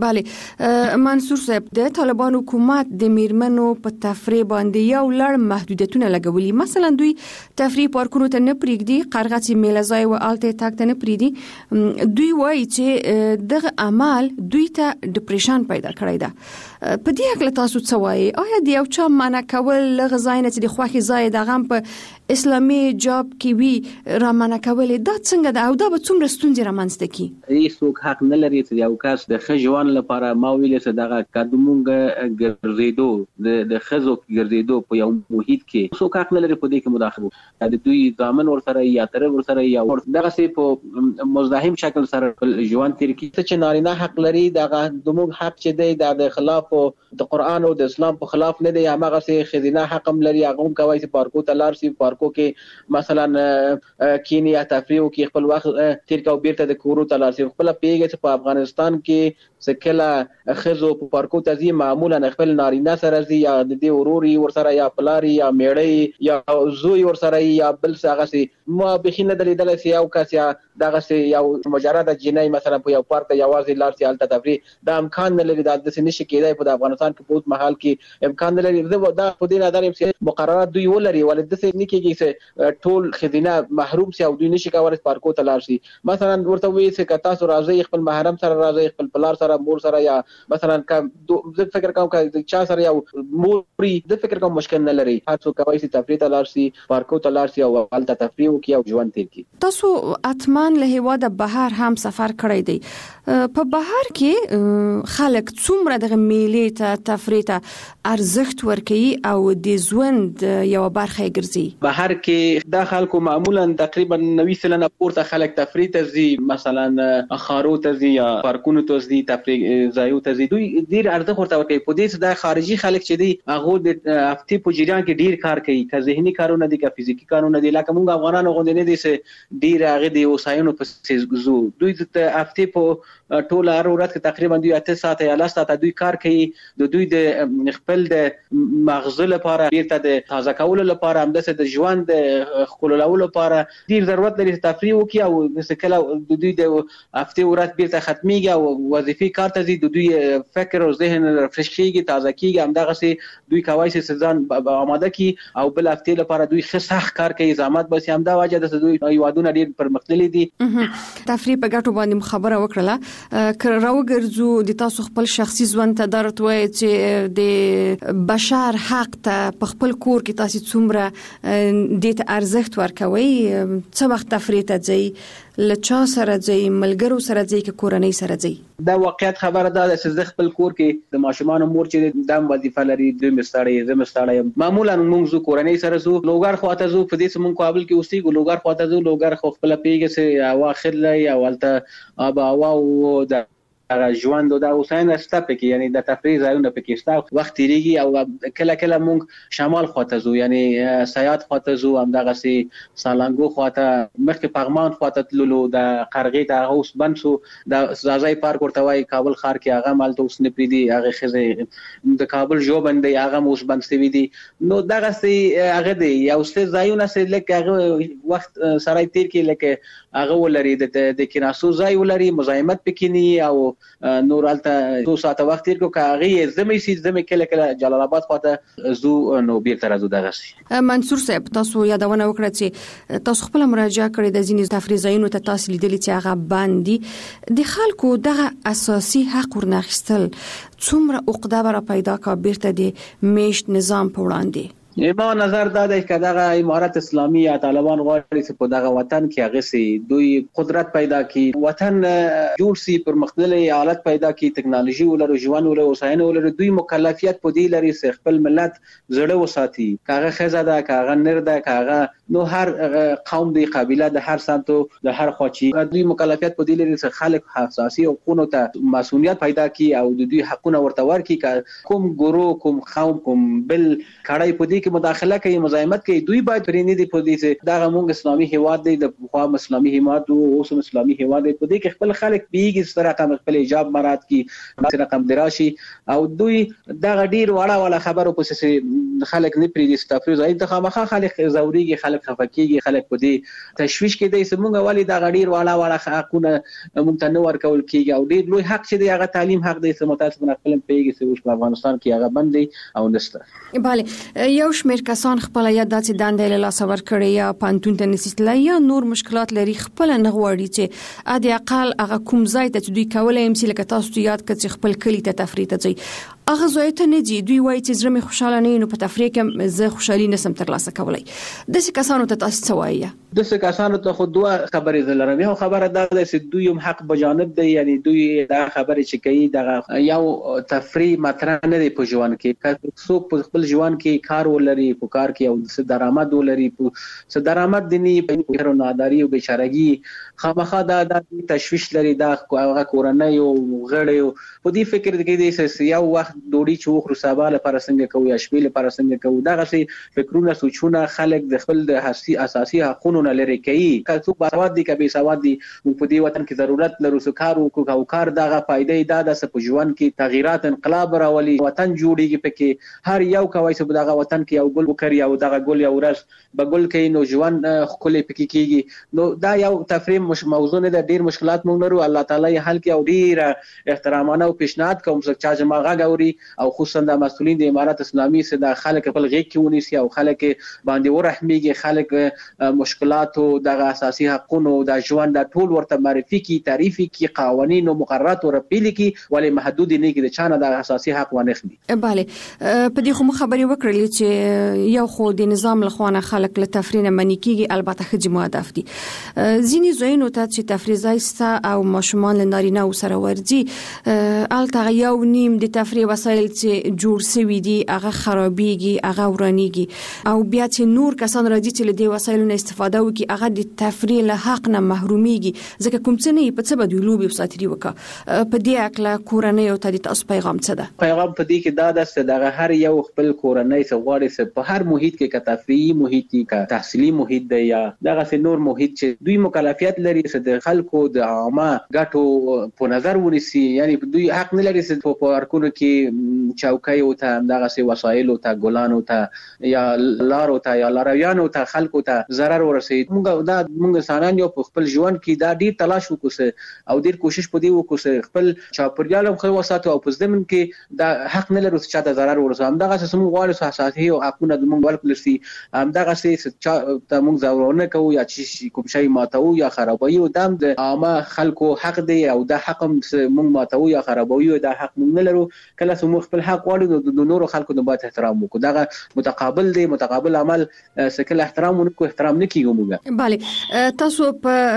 بله منصور صاحب، د طالبان حکومت د میرمنو په تفریح باندې یو لړ محدودیتونه لګولي. مثلا دوی تفریح پارکونو ته نه پرېږدي، قرغه میله ځای و الته تک ته نه پرېږدي. دوی وایي چې دغه عمل دوی ته ډیپریشن پیدا کړی ده. په دې هکله تاسو څه وایي؟ آیا د یو چا منع کول لغه ځای نه چې د خوښې ځای د هغه په اسلامي جاب کې وي را منع کولې دا څنګه ده او دا به څومره ستونزې رامنځته کړي؟ هېڅوک حق نه لري چې یو کس د ښه ژوند لپاره ما ویلې چې دغه که زموږ ګرځېدو د ښځو ګرځېدو په یو محیط کې څوک حق نه لري په دې کې مداخله وکړي. د دوی زامن ورسره یا تره ورسره یا دغسې په مزاحم شکل سره ژوند تېر کړي. څه چې نارینه حق لري دغه زموږ حق چې دی دا د خلاف د قرآن او د اسلام په خلاف نه دی. همغسې ښځینه حق هم لري، هغه هم کولی چې پارکو ته لاړ شي، پارکو کې مثلا کینی یا تفریح وکړي، خپل وخت تېر کړي او بیرته د کورو ته لاړ شي. خپله پوهېږي چې په افغانستان کې چې کله ښځو په پارکو ته ځي معمولا خپل نارینه سره ځي یا د دې ورور یې ورسره یا پلار یا میړه یا زوی ورسره یا بل څه. هغسې ما بیخي نه ده لیدلی چې یو کس یا دغسې یو مجرده جنۍ مثلا په یو پارک ته یوازې لاړ شي هلته تفریح، دا امکان نه لري. دا داسې نشي کېدی په افغانستان کې په اوس مهال کې امکان نه لري. دا په دې نظر یم چې مقررات دوی ولري، ولې داسې نه کېږي چې ټول ښځینه محروم شي او دوی نشي کولی پارکو ته لاړ شي. مثلا ورته ووایي چې که تاسو راځئ خپل محرم سره راځئ، خپل پلار سره مور سره یا مثلا زه فکر کوم که چا سره یو مور زه فکر کوم مشکل نه لري. هر څوک کولی شي تفریح ته لاړ شي، پارکو ته لاړ شي او هلته تفریح وکړي او ژوند تېر کړي. تاسو حتما له هېواده بهر هم سفر کړی دی. په بهر کې خلک څومره دغه میلې ته تفریح ته ارزښت ورکوي او د ژوند یوه برخه یې ګرځي؟ بهر کې دا خلکو معمولا تقریبا نوي سلنه پورته خلک تفریح ته ځي، مثلا خارو ته ځي یا پارکونو ته ځي، تفریح ځایو ته ځي. دوی ډېر ارزښت ورته ورکوي. په دې چې دا خارجي خلک چې دي هغه د هفتې په جریان کې ډېر کار کوي، که ذهني کارونه دي که فزیکي کارونه دي. لکه موږ افغانانو غوندې نه دي چې ډېر هغې د هوساینو پسې ځو. دوی د هفتې په ټوله هر ورځ کې تقریبا دوی اته ساعته یا لس ساعته دوی کار کوي. د دوی د خپل د مغزه لپاره بیرته د تازه کولو لپاره همداسې د ژوند د ښکلولو لپاره ډېر ضرورت لري چې تفریح وکړي او چې کله د دوی د هفتې ورځ بیرته ختمیږي او وظیفې کار ته ځي د دوی فکر او ذهن رفرش کېږي، تازه کېږي. همدغسې دوی کولی شي چې ځان آماده کړي او بل هفتې لپاره دوی ښه سخت کار کوي، زحمت باسي. همدا وجه ده چې دوی هېوادونه ډېر پرمختللي دي. تفریح په ګټو باندې خبره وکړله. که راوګرځو د تاسو خپل شخصي ژوند ته درته وایي چې د بشر حق ته په خپل کور کې تاسو څومره دې ته ارزښت ورکوئ؟ څه وخت تفریح ته ځئ؟ له چا سره ځئ؟ ملګرو سره ځئ که کورنۍ سره ځئ؟ دا واقعیت خبره ده چې زه خپل کور کې د ماشومانو مور چې دا وظیفه لري، دوی مې ستړی زه مې ستړی یم. معمولا موږ ځو کورنۍ سره ځو. لوګر خواته ځو، په دې چې موږ کابل کې اوسېږو. لوګر خواته ځو. لوګر خو خپله پوهېږي چې هوا ښه دی او هلته آب هوا او د هغه ژوند او د هوساینه شته پکې، یعنی د تفریح ځایونه پکې شته. وخت تېرېږي او کله کله موږ شمال خواته ځو، یعنی سیات خواته ځو، همدغسې سالنګو خواته، مخکې پغمان خواته تللو، د قرغې ته هغه اوس بند شو. د ځاځی پارک ورته وایي کابل ښار کې، هغه هم هلته اوس نه پرېږدي. هغې ښځې د کابل ژوبند دی هغه هم اوس بند شوي دي. نو دغسې هغه دی یو څه ځایونه چې لږ هغه وخت سړی تېر کړي، لکه هغه ولري د کېناستو ځای ولري، مزاحمت پکې نه او نور هلته څو ساعته وخت تېر کړو. که هغې ژمی شي، ژمی کله کله جلال آباد خواته ځو نو بیرته راځو. دغسې منصور صاحب تاسو یادونه وکړه چې تاسو خپله مراجعه کړې د ځینې تفریح ځایونو ته تاسو لیدلي چې هغه بند دي. د خلکو دغه اساسي حق ورنه اخیستل څومره عقده به را پیدا کا بیرته د میشت نظام په وړاندې؟ ما نظر دا دی که دغه امارت اسلامي یا طالبان غواړي چې په دغه وطن کې هغسې دوی قدرت پیدا کړي، وطن جوړ شي، پرمختللی حالت پیدا کړي، ټکنالوژي ولرو، ژوند ولرو، هوساینه ولرو. دوی مکلفیت په دې لري چې خپل ملت زړه وساتي، که هغه ښځه ده، که هغه نر ده، که هغه نو هر قوم دی، قبیله د هر سمتو د هر خوا چې دوی مکلفیت په دې لري چې خلک حساسي حقوقو ته مسؤلیت پیدا کړي او د دوی حقونه ورته ورکړي. که کوم ګروه، کوم قوم، کوم بل کړی په دې کې مداخله کوي مزاحمت کوي دوی باید پرې نه دی په دې چې دا موږ اسلامي هیواد دی د خوا اسلامي هیواد او اوس اسلامي هیواد دی په دې کې خپل خلک بیګي سره رقم خپل ایجاب مراد کی رقم دراشي او دوی دا ډیر وړه وړه خبرو پسې خلک نه پرې دي ستافي زاید د خامخا خلک زوريږي خلک خفکیږي خلک په دې تشويش کې دي سمونګه والی دا ډیر وړه وړه حقونه مونږ ته نور کول کیږي او ډیر لوی حق چې دی هغه تعلیم حق دی چې متاسفانه خپل پیږي چې په افغانستان کې هغه بندي او نشته bale یو شمېر کسان خپل یا داسې دندې له لاس ور کړی یا پانتون ته نسیتلای یا نور مشکلات لري خپل نه غواړي چې ا دې اقل هغه کوم ځای ته دوی کولای هم چې لکه تاسو یاد کړئ خپل کلی ته تفریح ته ځي هغه ځای ته نه دي دوی وایي چې زړه مې خوشاله نه نو په تفریح کې زه خوشالي نسم ترلاسه کولای د څه کسانو ته تاسو څه وایي د څه کسانو ته خو دوه خبرې لرم یو خبره دا ده چې دوی هم حق بجانب دی یعنی دوی دا خبرې چې کوي دا یو تفریح مطرح نه دی په ژوند کې څوک په خپل ژوند کې کار ولري په کار کې او څه درآمد ولري څه درآمد دي نه په ناداری او بیچارهګي خامخا دا د تشويش لري دا هغه کورنۍ او غړي په دې فکر کې دي چې یو وخت ډوډۍ چې وخورو سبا لپاره څنګه کوو یا شپې لپاره څنګه کوو دا غسي فکرونه سوچونه خلک د خپل د اساسي حقوقو نه لري کوي که څوک باسواد دي که بې سواد دي په دې وطن کې ضرورت لرو چې کار وکړو او کار دغه فائدې دا د په ژوند کې تغیرات انقلاب راولي وطن جوړیږي پکې هر یو کوي چې دغه وطن کې یو ګل وکړي او دغه ګل یو ورځ بګل کوي نو ژوند خولې پکې کیږي نو دا یو تفریم مش موضوع نه د ډیر مشکلات مونږ لرو الله تعالی یې حل کوي او ډیر احترامانه او پیشنهاد کوم چې چا جماعه غوري او خصوصا د مسؤلین د امارات اسلامي سره د خلک خپل غیږ کې ونیسي او خلک باندې ورحميږي خلک مشکلات او د اساسي حقوقو د ژوند د ټول ورته معرفي کی تعریفي کی قوانين او مقررات او رپیل کی ولې محدود نه کی د چانه د اساسي حق ونه خلی bale په دې خو خبرې وکړلې چې یو خو د نظام لخوانه خلک له تفریح نه منی کیږي البته خجی مهدف دي ځینی زوینو ته چې تفریح زایسته او ماشومان له نارینه او سره ورځي الته یو نیم د تفریح وسایل چې جوړ سوي دي هغه خرابيږي هغه ورانيږي او بیا چې نور کسان راځي چې له دې وسایلو نه استفاده وکړي هغه د تفریح له حق نه محروميږي ځکه کوم څه نه په څه به دوی لوبي وساتري وکړه په دې اکلا کورنۍ او ته د تاسو پیغام څه ده پیغام په دې کې دا ده چې دغه هر یو خپل کورنۍ سغواړي چې په هر محیط کې کا تفریحي محیط کې کا تحصیلي محیط دی یا دغه سه نور محیط چې دوی مکلفیت لري چې د خلکو د عامه ګټو په نظر ونیسي یعنی دوی حق نه لري چې په پارکونو کې چوکۍ او ته دغه سه وسایل او ته ګلان او ته یا لار او ته یا لارویان او ته خلکو ته zarar ورسي موږ دا موږ انسانان یو په خپل ژوند کې دا ډیر تلاش وکړو او ډیر کوشش پدې وکړو خپل چاپریال خو وساتو او په ځمن کې دا حق نه لري چې دا zarar ورسي هم دغه سم غواړي اساسي او حقونه د موږ ورکړل شي هم دغه سه ته موږ ضرورونه کوو یا چې کوم شی ماتو یا خرابوي او دم د عامه خلکو حق دی او دا حق موږ ماتو یا خرابوي دا حق موږ نه لرو کله چې موږ خپل حق غواړو د نورو خلکو نه باید احترام وکړو دغه متقابل دی متقابل عمل سکل احترام ونکو احترام نه کیږي موږ bale تاسو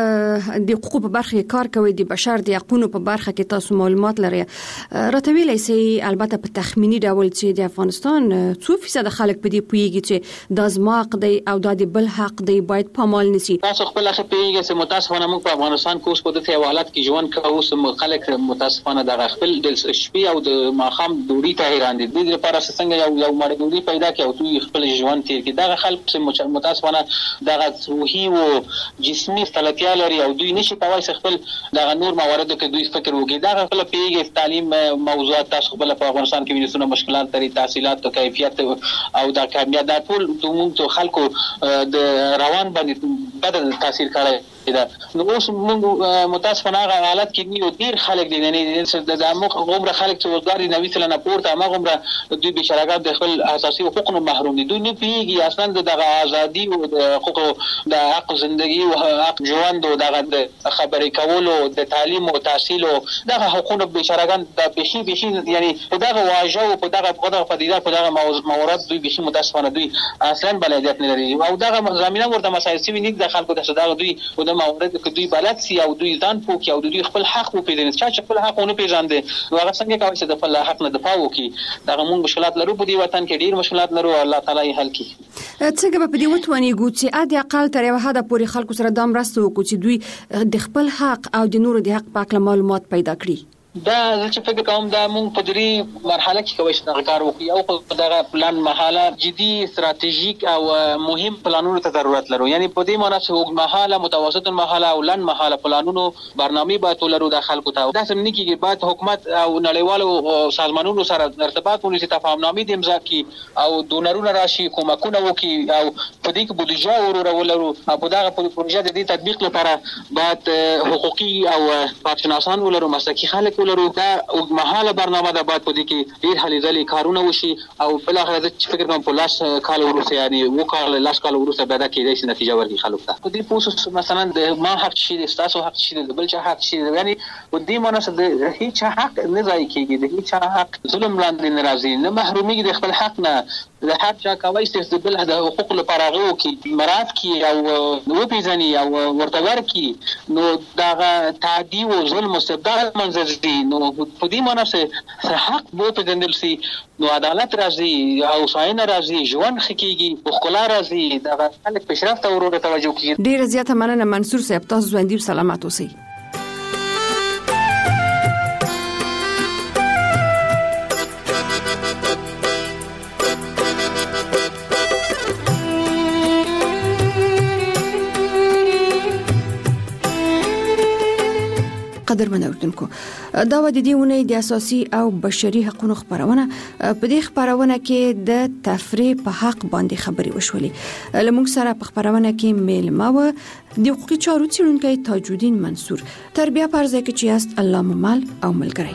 په د حقوقو په برخه کې کار کوئ د بشر د حقوقو په برخه کې تاسو معلومات لرئ راتویلای سي البته په تخمینی ډول چې د افغانستان څو فیصد خلک په دې پویږي چې د ازماق دی او د بل حق دی باید پامال نسی تاسو خپل خپل پیږي چې متاسفانه موږ په افغانستان کې اوس په دې حوالات کې ژوند کوو چې خلک متاسفانه د خپل د شپې او د ماخام دوړي ته حیران دي د دې لپاره څنګه یو یو مړ دوړي پیدا کړي او دوی خپل ژوند تیر کړي دا خلک چې متاسفانه د روحي او جسمي فلتیا لري او دوی نشي کوي چې خپل د نور موارد کې دوی فکر وکړي دا خپل پیږي تعلیم موضوعات تاسو خپل په افغانستان کې وینئ مشکلات لري تحصیلات او کیفیت او د کامیابی د ټول موږ خلکو د روان باندې بدل تاثیر کوي دا نو اوس موږ متاسفانه حالت کې نیو ډیر خلک دي نه د زموږ عمر خلک چې وزګاری نوې سره نه پورته ما عمر دوی بشراګات د خپل اساسي حقوقو نه محروم دي دوی نه پیږي اصلا د ازادي او د حقوقو د حق ژوندۍ او حق ژوند او د خبرې کولو د تعلیم او تحصیل او د حقوقو بشراګان د بشي بشي یعنی په دغه واجو په دغه په دغه پدیده په دغه موارد دوی بشي متاسفانه دوی اصلا بلدیت نه لري او دغه زمينه ورته مسایل سوي نه د خلکو د صداغ دوی او د موارد کې دوی بلد سي او دوی ځان پوکي او دوی خپل حق وپیژني چې خپل حق ونه پیژاندي نو هغه څنګه کوي چې د خپل حق نه دفاع وکړي دا موږ مشکلات لرو په دې وطن کې ډیر مشکلات لرو الله تعالی یې حل کړي څنګه په دې وتونی ګوتې ا دې اقل تر یو حد پورې خلکو سره دام راستو کو چې دوی د خپل حق او د نورو د حق په اړه معلومات پیدا کړي دا چې فکر کوم دا مونږ په دې مرحله کې کوي چې کار وکړو او په دغه پلان مرحله جدي استراتیژیک او مهم پلانونو ته ضرورت لرو. یعنی په دې معنی چې وګ مرحله متوسط مرحله او لن مرحله پلانونو برنامه باید ولرو د خلکو ته. دا سم نه کیږي، باید حکومت او نړیوالو سازمانونو سره ارتباط ونیسي، تفاهمنامې د امضا کی او ډونرونه راشي، کومکونه وکړي او په دې کې بودیجه ورولرو. په دغه پروژه د دې تطبیق لپاره باید حقوقي او کارشناسان ولرو، مسلکي خلک ولرو. دا اوږدمهاله برنامه ده، باید په دې کې ډېر هلې ځلې کارونه وشي او بالاخره زه چې فکر کوم په لاس کال وروسته یعنې اووه کاله لاس کاله وروسته بیا دا کېدای شي نتیجه ورکړي خلکو ته. په دې پوه مثلا د ما حق شي، د ستاسو حق شي، د بل چا حق شي. یعنې په دې معنی چې د هېچ حق نه ضایع کېږي، د هېچ حق ظلم لاندې نه راځي، نه محرومېږي د خپل حق نه. د هر چا کولی چې د بل د حقوقو لپاره هغه وکړي، مراعات کړي او وپېژني او ورته ورکړي، نو دغه تعدي او ظلم او استبداد له منځه ځي. نو په دې معنی چې حق وپېژندل سي نو عدالت راځي، هوساینه راځي، ژوند ښه کېږي، ښکلا راځي، دغه خلک پیشرفت ته ورو توجه کېږي. ډېره زیاته مننه منصور صاحب، تاسو ژوندي او سلامت اوسئ. قدرمن اوردونکو، دا و د دې ونې د اساسي او بشري حقوقو خبرونه. په دې خبرونه کې د تفریح په حق باندې خبري وشولې. لمونږ سره په خبرونه کې میلمه و د حقوقي چارو څیړونکی تاج الدین منصور. تر بیا پر ځای کې چې است الله ممال او ملګری.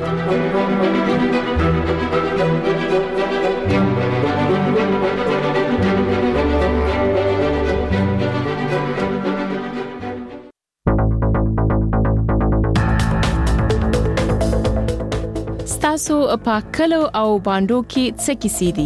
تاسو په کلو او باندو کې څه کیسې دي؟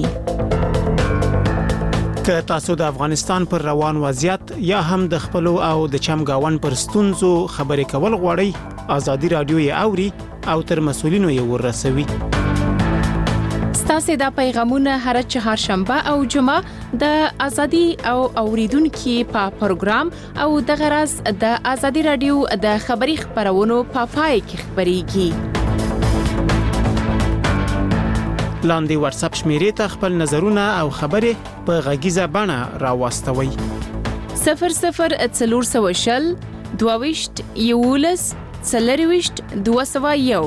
که تاسو د افغانستان پر روان وضعیت یا هم د خپل او د چمګاون پر ستونزو خبرې کول غواړئ، ازادي رادیو یې اوري او تر مسولینو یې ورسوي. ستاسو د پیغامونه هر چهارشنبه او جمعه د ازادي او اوریدونکو په پروګرام او د غرض د ازادي رادیو د خبري خبرونو په پای کې خبريږي. لاندې واتس اپ شمیرې ته خپل نظرونه او خبرې په غږیزه بڼه راوستوي. صفر صفر څلور سوه شل دوه ویشت یولس څلور ویشت دوه سوه یو.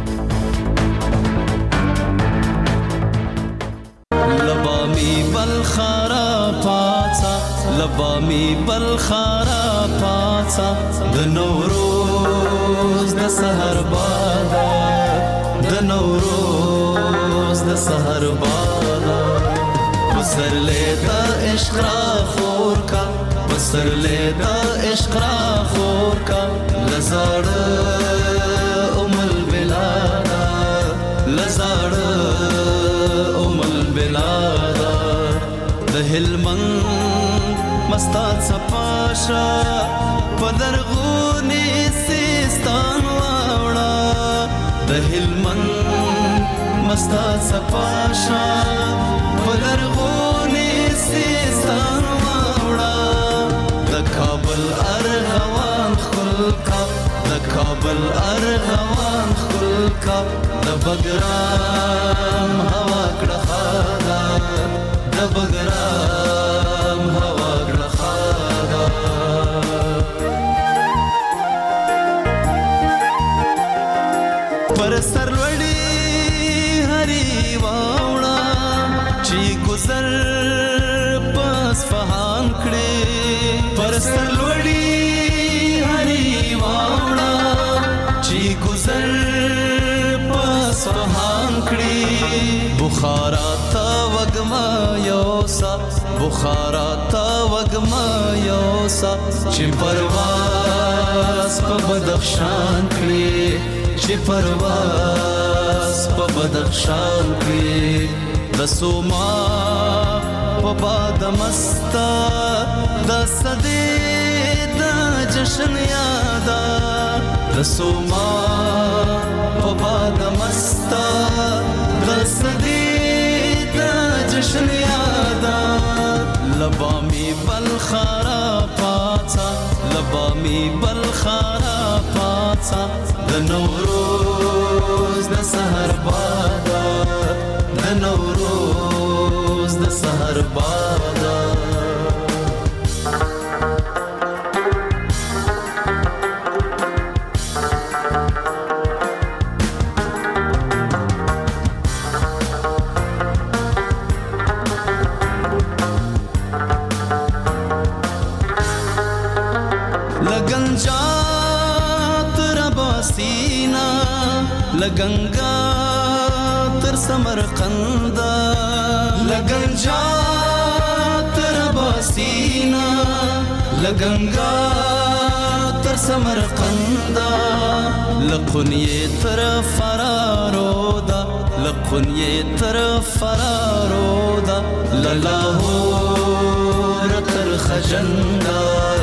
لبامي بالخرا پاڅا، لبامي بالخرا پاڅا، د نوروز د سحر بادا، د نوروز د سحر بادا، بسر لیتا عشق را خور کا، بسر لیتا عشق را خور کا، لزاڑ ام البلادا، لزاڑ ام البلادا، دهلمن مستات سپاشا، پدرغونی سیستان واوڑا، دهلمن مستات سپاشا، پدرغونی سیستان واوڑا، د کابل ارغوان خلقا، د کابل ارغوان خلقا، د بګرام هوا کړه خادا، د بګرام هوا کړه خادا. پر سر لوړی هری واوړه چې گذر پس فهان کړي، پر سر لوړی هری واوړه چې گذر پس فهان کړي. بخارا تا وګما یوسا، بخارا تا وګما یوسا، چې پرواز په بدخشان کړي، چې پرواز په بدخشان کې، د سوما په باد مستا، د صدې د جشن یادا، د سوما په باد مستا، د صدې د جشن یادا، لبامي بالخرا پاڅا، لبامي بالخرا پاڅا، د نورو سحر بادا د نوروز د سحر بادا لګنګا تر سمرقند لګنجا تر باسینا لګنګا تر سمرقند لقنیه تر فرارودا لقنیه تر فرارودا للاهور تر خجندا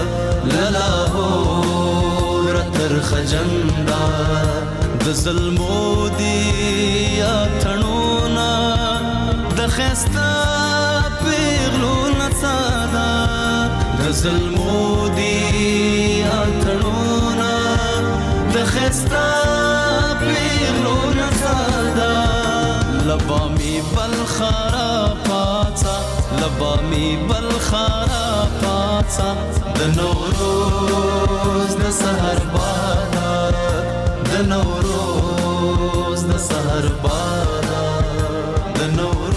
للاهور تر خجندا د ظلمو دی یا تڼونا د خستا پیغلو نڅادا د ظلمو دی یا تڼونا د خستا پیغلو نڅادا لبامی بلخرا پاڅا لبامی بلخرا پاڅا د نوروز د سحر بادا د نوروز د سحر بادا د نوروز